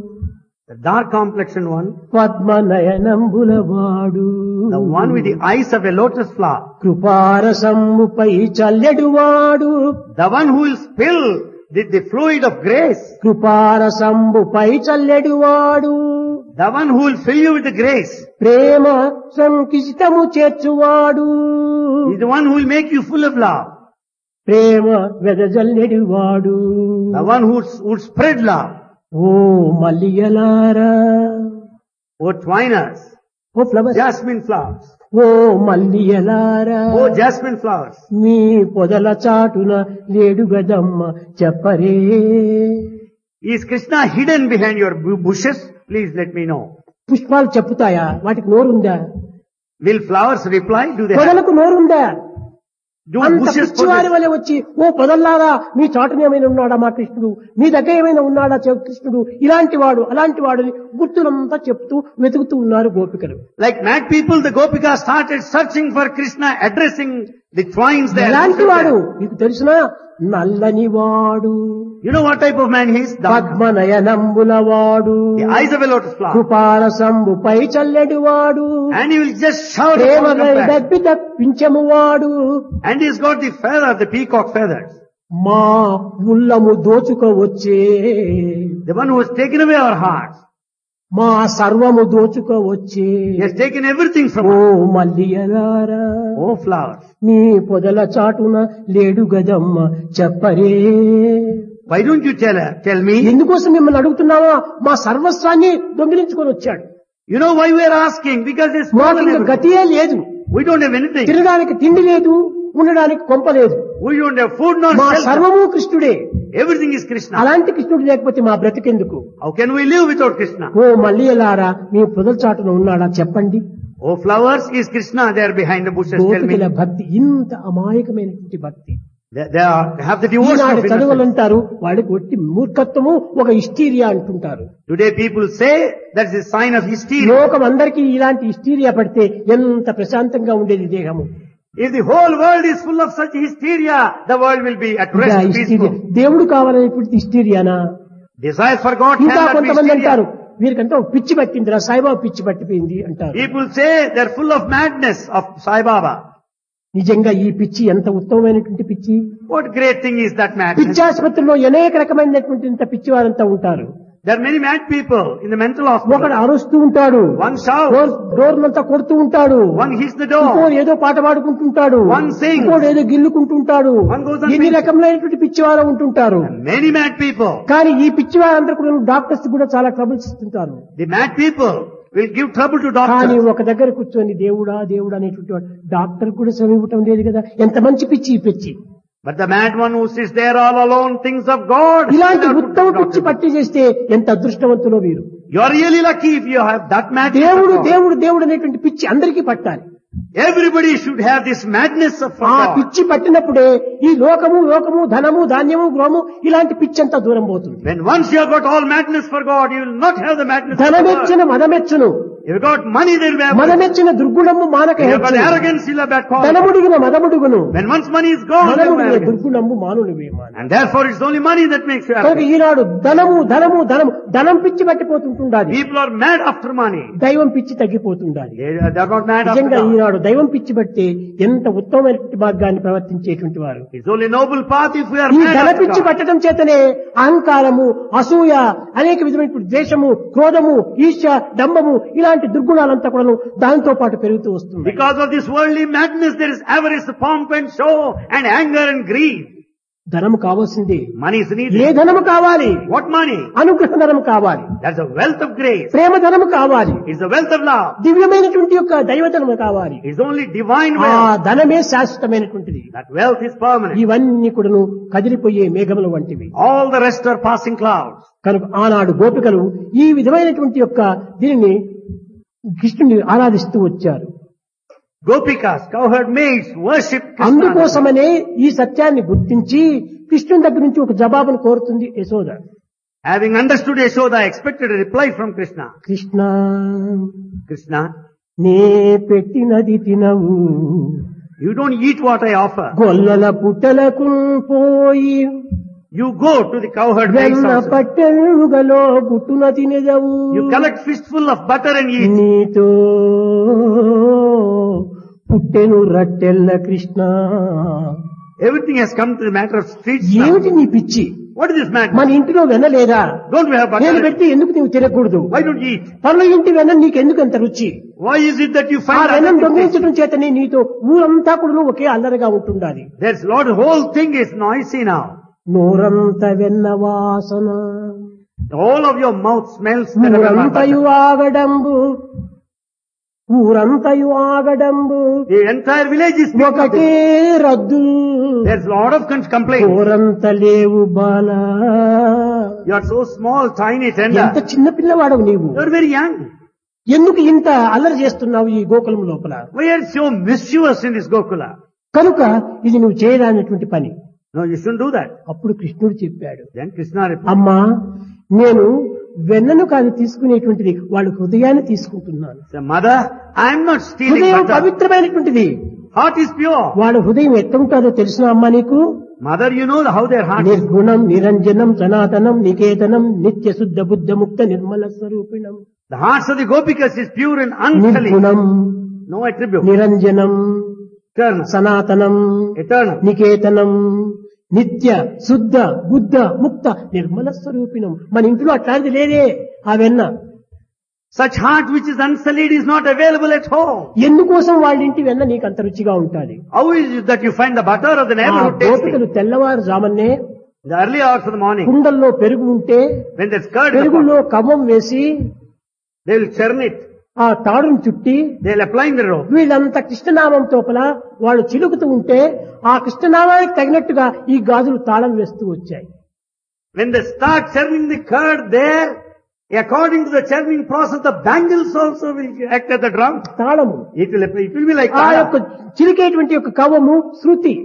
The dark complexioned one, పద్మనయనంబుల వాడు, the one with the eyes of a lotus flower, కృపారసంబుపై చల్లెడు వాడు, the one who will spill the, the fluid of grace, కృపారసంబుపై చల్లెడు వాడు, the one who will fill you with the grace, Prema సంకిష్టము చేర్చువాడు, is the one who will make you full of love, ప్రేమ వెదజల్లెడు వాడు. the one who would spread love. ఓ మల్లియలారా, O twiners, O flowers, jasmine flowers, ఓ మల్లియలారా, O jasmine flowers, మీ పొదల చాటున లేడు గదమ్మ చెప్పరే. is Krishna hidden behind your bu- bushes? Please let me know. పుష్పాలు చెప్పుతాయా? వాటికి నోరుందా? Will flowers reply? Do they have, పొదలకు నోరుందా? do అంత bushes పిచ్చివారి possess? వలె వచ్చి, ఓ పొదల్లారా, మీ చాటున ఏమైనా ఉన్నాడా మా కృష్ణుడు, మీ దగ్గర ఏమైనా ఉన్నాడా చె- కృష్ణుడు, ఇలాంటి వాడు అలాంటి వాడు అని గుర్తులంతా చెప్తూ వెతుకుతూ ఉన్నారు గోపికలు. Like mad people, the Gopika started searching for Krishna, addressing the twines there. ఎలాంటి వాడు మీకు తెలుసునా? నల్లని వాడు, You know what type of man he is? Dark. పద్మనయనంబుల వాడు, The eyes of a lotus flower. కృపారసంబుపై చల్లెడు వాడు, And he will just shout Prema upon compassion. దప్పి తప్పించము వాడు, And he's got the feather, the peacock feathers. మా ఉల్లము దోచుకోవచ్చే, The one who has taken away our hearts. మా సర్వము దోచుకోవచ్చే. He has taken everything from oh us. మల్లియలారా, Oh flowers. మీ పొదల చాటున లేడు గదమ్మ చెప్పరే. Why don't you tell her, tell me? ఎందుకోసం మిమ్మల్ని అడుగుతున్నావా? మా సర్వస్వాన్ని దొంగిలించుకొని వచ్చాడు. You know why we are asking? Because there's మాకు stolen ఇంకా everything. గతియే లేదు. We don't have anything. తినడానికి తిండి లేదు, ఉండడానికి కొంప లేదు. We don't have food nor మా shelter. సర్వము కృష్ణుడే. Everything is Krishna. అలాంటి కృష్ణుడు లేకపోతే మా బ్రతికెందుకు? How can we live without Krishna? ఓ మల్లియలారా, మీ పొదల చాటున ఉన్నాడా చెప్పండి. Oh flowers, is Krishna there behind the bushes? Tell me. గోపికల భక్తి ఇంత అమాయకమైనటువంటి భక్తి. They, they, are, they have the devotion Eenadu of చదువులు innocence. అంటారు, వాళ్ళకి ఒట్టి మూర్ఖత్వము, ఒక హిస్టీరియా అంటుంటారు. Today people say that's a sign of hysteria. లోకం అందరికీ ఇలాంటి హిస్టీరియా పడితే ఎంత ప్రశాంతంగా ఉండేది దేహము. If the whole world is full of such hysteria, the world will be at ఇంకా rest, హిస్టీరియా, peaceful. దేవుడు కావాలనేటువంటి హిస్టీరియానా? Desire for God ఇంకా cannot be కొంతమంది hysteria. అంటారు, వీరికంతా ఒక పిచ్చి పట్టిందిరా, సాయిబాబా పిచ్చి పట్టిపోయింది అంటారు. People say they're full of madness of Sai Baba. నిజంగా ఈ పిచ్చి ఎంత ఉత్తమమైనటువంటి పిచ్చి. What great thing is that madness? పిచ్చాసుపత్రిలో అనేక రకమైనటువంటి ఇంత పిచ్చి వారంతా ఉంటారు. There are many mad people in the mental ఒకడు hospital. అరుస్తూ ఉంటాడు, One shouts, డోర్ డోర్లంతా కొడుతూ ఉంటాడు, one hits the door, ఇంకోడు ఏదో పాట పాడుకుంటుంటాడు, One sings. ఇంకోడు ఏదో గిల్లుకుంటుంటాడు, One goes on ఎన్ని singing. రకములైనటువంటి పిచ్చివారు ఉంటుంటారు. many mad people. కానీ ఈ పిచ్చివారందరూ కూడా డాక్టర్స్ కూడా చాలా ట్రబుల్స్ ఇస్తుంటారు. The mad people will give trouble to కానీ doctors. ఒక దగ్గర కూర్చొని దేవుడా దేవుడా అనేటువంటి వాడు డాక్టర్ కూడా శ్రమ ఇవ్వటం లేదు కదా. ఎంత మంచి పిచ్చి ఈ పిచ్చి. But the mad one who sits there all alone thinks of God. ఇలాంటి Not ఉత్తమ to పిచ్చి doctor. పట్టి చేస్తే ఎంత అదృష్టవంతులో వీరు. You are really lucky if you have that mad. దేవుడు దేవుడు దేవుడు అనేటువంటి పిచ్చి అందరికీ పట్టాలి. Everybody should have this madness of ఆ God. పిచ్చి పట్టినప్పుడే ఈ లోకము లోకము ధనము ధాన్యము గృహము ఇలాంటి పిచ్చి అంతా దూరం పోతుంది. When once you have got all madness for God, you will not have the madness of God. ధనమెచ్చును మదమెచ్చును, If you got money, there will be arrogance. మదమెచ్చిన దుర్గుణము మానక If you have got హెచ్చును. arrogance, you'll have bad quality. ధనముడిగిన మదముడుగును, When once money is gone, there will be మదముడిగిన arrogance. దుర్గుణము మానుని మాన. And therefore it's only money that makes you కనుక arrogant. ఈనాడు ధనము ధనము ధనము ధనం పిచ్చి పట్టిపోతుంటుండాలి, People are mad after money. దైవం పిచ్చి తగ్గిపోతుండాలి. They are they are not mad after నిజంగా God. ఈనాడు దైవం పిచ్చి పట్టి ఎంత ఉత్తమమైన మార్గాన్ని ప్రవర్తించేటువంటి వారు. It's only noble path if we are ఈ mad ధన after పిచ్చి God. పట్టడం చేతనే అహంకారము, అసూయ, అనేక విధమైనటువంటి ద్వేషము, క్రోధము, ఈర్ష్య, డంబము ఇలాంటి దుర్గుణాలంతా కూడా దానితో పాటు పెరుగుతూ వస్తుంది. Because of this worldly madness, there is avarice, pomp and show, and anger and greed. ధనము కావాల్సింది. Money is A needed. ధనము కావాలి? What money? అనుగ్రహ ధనము కావాలి, That's a wealth of grace. ప్రేమ ధనము కావాలి, It's the wealth of love. దివ్యమైనటువంటి యొక్క దైవధనము కావాలి. It's only divine ఆ wealth. ధనమే శాశ్వతమైనటువంటిది. That wealth is permanent. ఇవన్నీ కూడాను కదిలిపోయే మేఘముల వంటివి. All the rest are passing clouds. కనుక ఆనాడు గోపికలు ఈ విధమైనటువంటి యొక్క దీనిని కృష్ణుని ఆరాధిస్తూ వచ్చారు. Gopikas, cowherd maids, worship Krishna. అందుకోసమనే ఈ సత్యాన్ని గుర్తించి కృష్ణుని దగ్గర నుంచి ఒక జవాబును కోరుతుంది Yashoda. Having understood Yashoda, expected a reply from Krishna. Krishna, Krishna, నే పెట్టినది తినవు, you don't eat what I offer. గొల్లల పుట్టలకు పోయి You go to the cowherd maids వెన్న house. పట్టెలుగలో గుట్టున తినదవు. You collect fistful of butter and eat. నీతో పుట్టెను రట్టెల్ల Krishna. Everything has come to the matter of streets now. ఏమిటి నీ పిచ్చి? What is this మన madness? ఇంటిలో వెన్న లేదా? Don't we have నేను butter? పెట్టి ఎందుకు నువ్వు తినకూడదు? Why don't you eat? పనుల ఇంటి వెన్న నీకెందుకు అంత రుచి? Why is it that you ఆ find వెన్నం that దొంగిలించడం చేతనే నీతో ఊరంతా కూడా ఒకే అల్లరిగా ఉంటుండాలి. there's lot, the whole thing is noisy now. నోరంత వెన్న వాసన, All of your mouth smells the aroma of ఊరంతయు butter. ఆగడంబు, ఊరంతయు ఆగడంబు, The entire village is speaking of ఒకటే this. రద్దు, There's lot of con- complaints. ఊరంత లేవు బాల. You are so small, tiny, ఎంత tender. చిన్న పిల్లవాడవు నీవు. You are very young. ఎందుకు ఇంత అల్లరి చేస్తున్నావు ఈ గోకులం లోపల? Why are you so mischievous in this Gokula? కనుక ఇది నువ్వు చేయడానికి పని. No, you shouldn't do that. అప్పుడు కృష్ణుడు చెప్పాడు, Then Krishna replied, అమ్మా నేను వెన్నను కాదు తీసుకునేటువంటిది, వాళ్ళ హృదయాన్ని తీసుకుంటున్నాను. "Say, Mother, I am not stealing హృదయం butter. పవిత్రమైనటువంటిది. Heart is pure. వాళ్ళ హృదయం ఎట్లుంటుందో తెలిసిన అమ్మా నీకు? Mother, you know how their heart is. నిర్గుణం, నిరంజనం, సనాతనం, నికేతనం, నిత్య శుద్ధ బుద్ధ ముక్త Nirmala స్వరూపిణం. The hearts of the Gopikas is pure and unsullied. నిర్గుణం, No attribute. నిరంజనం, Eternal. సనాతనం, Eternal. నికేతనం, నిత్య శుద్ధ బుద్ధ ముక్త నిర్మల స్వరూపిణం. మన ఇంట్లో అట్లాంటిది లేదే ఆ వెన్న. Such heart which is unsullied is not available at home. ఎందుకోసం వాళ్ళ ఇంటి వెన్న నీకు అంత రుచిగా ఉంటుంది? How is it that you find the butter of the ఆ neighborhood గోపికలు tasty? తెల్లవారుజామునే In the early hours of the morning, కుండల్లో పెరుగు ఉంటే when there's curd in the పెరుగులో pot, కవ్వం వేసి they will churn it. ఆ తాడును చుట్టి They'll apply in the rope. వీళ్ళంతా కృష్ణనామం తోపల వాళ్ళు చిలుకుతూ ఉంటే ఆ కృష్ణనామానికి తగినట్టుగా ఈ గాజులు తాళం వేస్తూ వచ్చాయి. When they start churning the curd there, according to the churning process, the bangles also will act as the drum. తాళము It will, it will be like ఆ యొక్క that. చిలికేటువంటి యొక్క కవ్వము శృతి.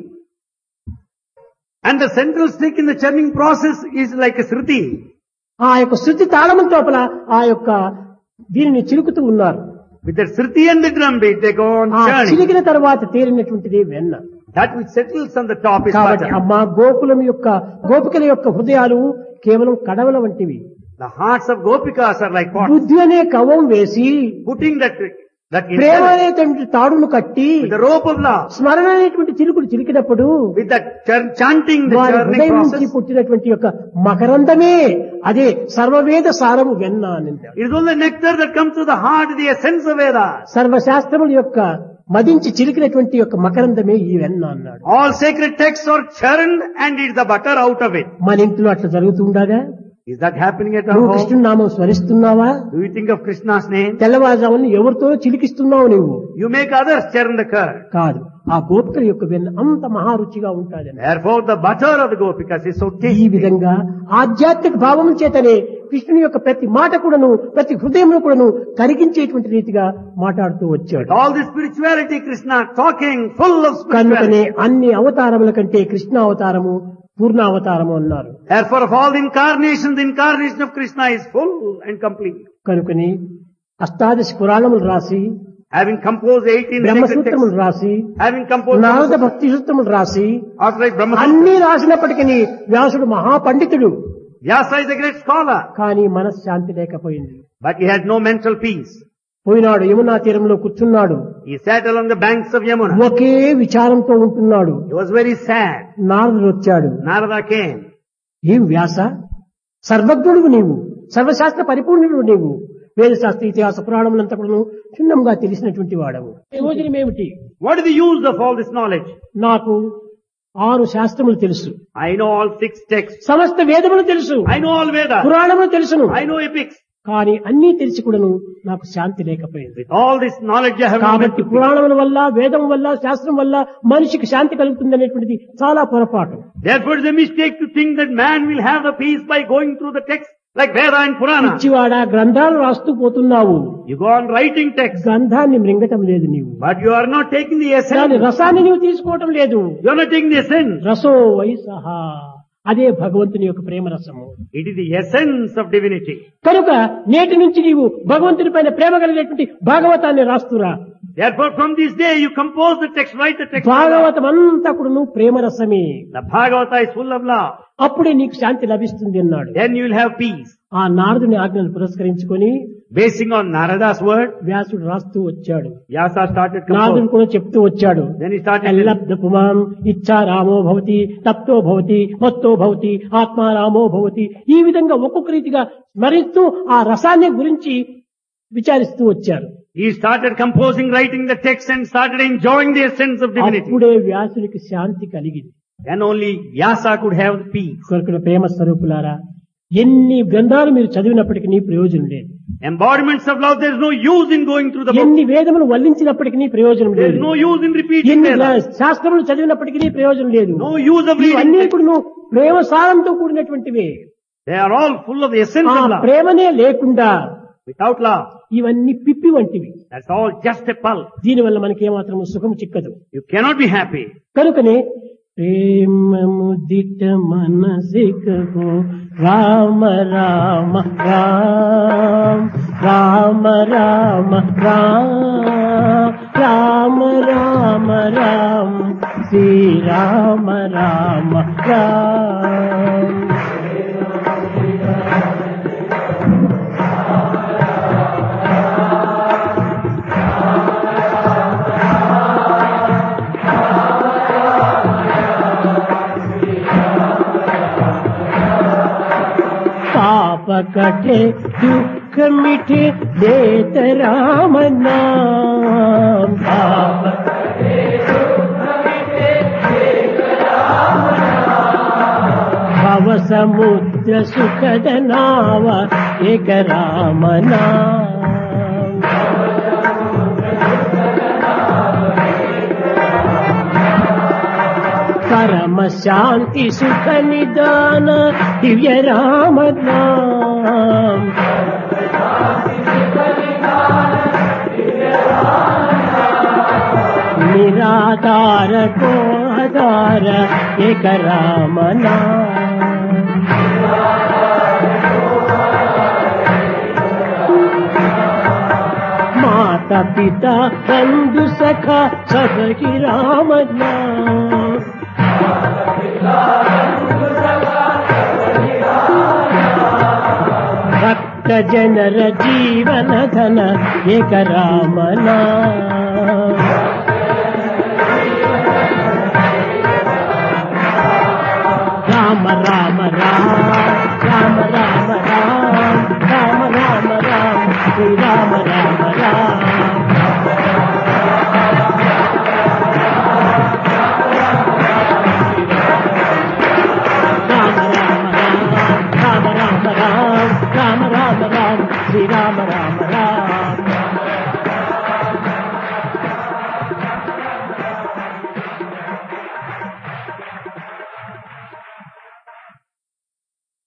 And the central stick in the churning process is like a shruti. ఆ యొక్క శృతి తాళము లోపల ఆ యొక్క దీనిని చిలుకుతూ ఉన్నారు. With the shruti and the drum beat, they go on ఆ churning. చిలికిన తర్వాత తేలినటువంటిది వెన్న. That which settles on the top is కాబట్టి butter. అమ్మా గోకులం యొక్క గోపికల యొక్క హృదయాలు కేవలం కడవల వంటివి. The hearts of Gopikas are like pots. బుద్ధి అనే కవ్వం వేసి Putting that That Prema instead, అనేటువంటి తాడును కట్టి with the rope of love, స్మరణ అనేటువంటి చిలుకులు చిలికినప్పుడు with that ch- chanting, the వారి churning హృదయం నుంచి process, పుట్టినటువంటి యొక్క మకరందమే అదే సర్వవేద సారము వెన్న అని it is only nectar that comes to the heart, the essence of Vedas. సర్వశాస్త్రముల యొక్క మదించి చిలికినటువంటి యొక్క మకరందమే ఈ వెన్న అన్నాడు. All sacred texts are churned and it's the butter out of it. మన ఇంట్లో అట్లా జరుగుతుండగా Is that happening at our నువ్వు home? కృష్ణుని నామం స్మరిస్తున్నావా? Do you think of Krishna's name? తెల్లవారుజామున ఎవరితో చిలికిస్తున్నావు నువ్వు? You make others churn the curd. కాదు, ఆ గోపికల యొక్క వెన్న అంత మహారుచిగా ఉంటాదని. Therefore the butter of the Gopikas is so ఈ tasty. విధంగా ఆధ్యాత్మిక భావముల చేతనే కృష్ణుని యొక్క ప్రతి మాట కూడాను ప్రతి హృదయంలో కూడాను కరిగించేటువంటి రీతిగా మాట్లాడుతూ వచ్చాడు. All the spirituality, Krishna talking full of కనుకనే spirituality. అన్ని అవతారముల కంటే కృష్ణ అవతారము పూర్ణావతారము అన్నారు. Therefore of all the incarnations, the incarnation of Krishna is full and complete. కనుకని అష్టాదశ పురాణములు రాసి Having composed eighteen sacred బ్రహ్మసూత్రములు texts, రాసి having composed నారద భక్తి సూత్రములు రాసి after like Brahma, అన్ని రాసినప్పటికీ వ్యాసుడు మహాపండితుడు, Vyasa is a great scholar, కానీ మనశ్శాంతి లేకపోయింది. but he had no mental peace. పోయినాడు యమునా తీరంలో కూర్చున్నాడు. He sat along the banks of Yamuna. ఒకే విచారంతో ఉంటున్నాడు. He was very sad. నారదుడు వచ్చాడు. Narada came. ఏం వ్యాస, సర్వజ్ఞుడువు నీవు, సర్వశాస్త్ర పరిపూర్ణుడు నీవు, వేదశాస్త్ర ఇతిహాస పురాణములంతా కూడా క్షుణ్ణంగా తెలిసినటువంటి వాడవు. ప్రయోజనం ఏమిటి? What is the use of all this knowledge? నాకు ఆరు శాస్త్రములు తెలుసు, I know all six texts. సమస్త వేదములు తెలుసు, I know all Vedas. పురాణములు తెలుసును, I know epics. కానీ అన్నీ తెలిసి కూడాను నాకు శాంతి లేకపోయింది. With all this knowledge I have no కాబట్టి mental peace. పురాణముల వల్ల, వేదం వల్ల, శాస్త్రం వల్ల మనిషికి శాంతి కలుగుతుంది అనేటువంటిది చాలా పొరపాటు. Therefore it is a mistake to think that man will have the peace by going through the texts like Veda and Purana. పిచ్చివాడ, గ్రంథాలు రాస్తూ పోతున్నావు, You go on writing texts, గ్రంథాన్ని మృంగటం లేదు నీవు, but you are not taking the దాని essence. రసాన్ని నీవు తీసుకోవటం లేదు. You are not taking the essence. రసో వైసహ, అదే భగవంతుని యొక్క ప్రేమ రసము. It is the essence of divinity. కనుక నేటి నుంచి నీవు భగవంతుని పైన ప్రేమ కలిగినటువంటి భాగవతాన్ని రాస్తురా. Therefore from this day you compose the text, write the text. Bhagavatam అంతా కూడా నువ్వు ప్రేమ రసమే, The Bhagavata is full of love. అప్పుడే నీకు శాంతి లభిస్తుంది అన్నాడు. Then you will have peace. ఆ నారదుని ఆజ్ఞను పురస్కరించుకొని Basing on Narada's word, వ్యాసుడు రాస్తూ వచ్చాడు. Vyasa started నారదుడు composing. కూడా చెప్తూ వచ్చాడు. Then he started ఎల్లబ్ధ పుమాం ఇచ్చా రామో భవతి, తప్తో భవతి, మత్తో భవతి, ఆత్మా రామో భవతి. ఈ విధంగా ఒక్కొక్క రీతిగా స్మరిస్తూ ఆ రసాన్ని గురించి విచారిస్తూ వచ్చారు. He started composing, writing the text and started enjoying the essence of divinity. అప్పుడే వ్యాసునికి శాంతి కలిగింది. Then only Vyasa could have the peace. కొరకుల ప్రేమ స్వరూపులారా, ఎన్ని గ్రంథాలు మీరు చదివినప్పటికీ నీ ప్రయోజనం లేదు, Embodiments of love, there is no use in going through the book. ఎన్ని వేదములు వల్లించినప్పటికీ నీ ప్రయోజనం There లేదు, is no use in repeating ఎన్ని Vedas. శాస్త్రములు చదివినప్పటికీ నీ ప్రయోజనం లేదు. No use of ఇవన్నీ reading. ఇప్పుడు నువ్వు ప్రేమ సారంతో కూడినటువంటివే. They are all full of the essence ఆ of love. ప్రేమనే లేకుండా Without love, ఇవన్నీ పిప్పి వంటివి. that's all just a pulp. దీనివల్ల మనకి ఏమాత్రం సుఖం చిక్కదు. You cannot be happy. కనుకనే ప్రేమ ముదిట మనసికో రామ రామ రామ రామ రామ రామ రామ రామ రామ శ్రీ రామ రామ రామ. पाप कटे दुख मिटे देत राम नाम, पाप कटे दुख मिटे देत राम नाम, भव समुद्र सुखद नाव एक राम नाम, परम शांति सुख निदान दिव्य राम नाम, निराधार को आधार एक राम नाम, माता पिता बंधु सखा सब ही राम नाम, भक्त భక్త జనర జీవన ధన ఏక రామనా రామ రామ రామ రామ రామ రామ రామ రామ రామ శ్రీ రామ రామ రామ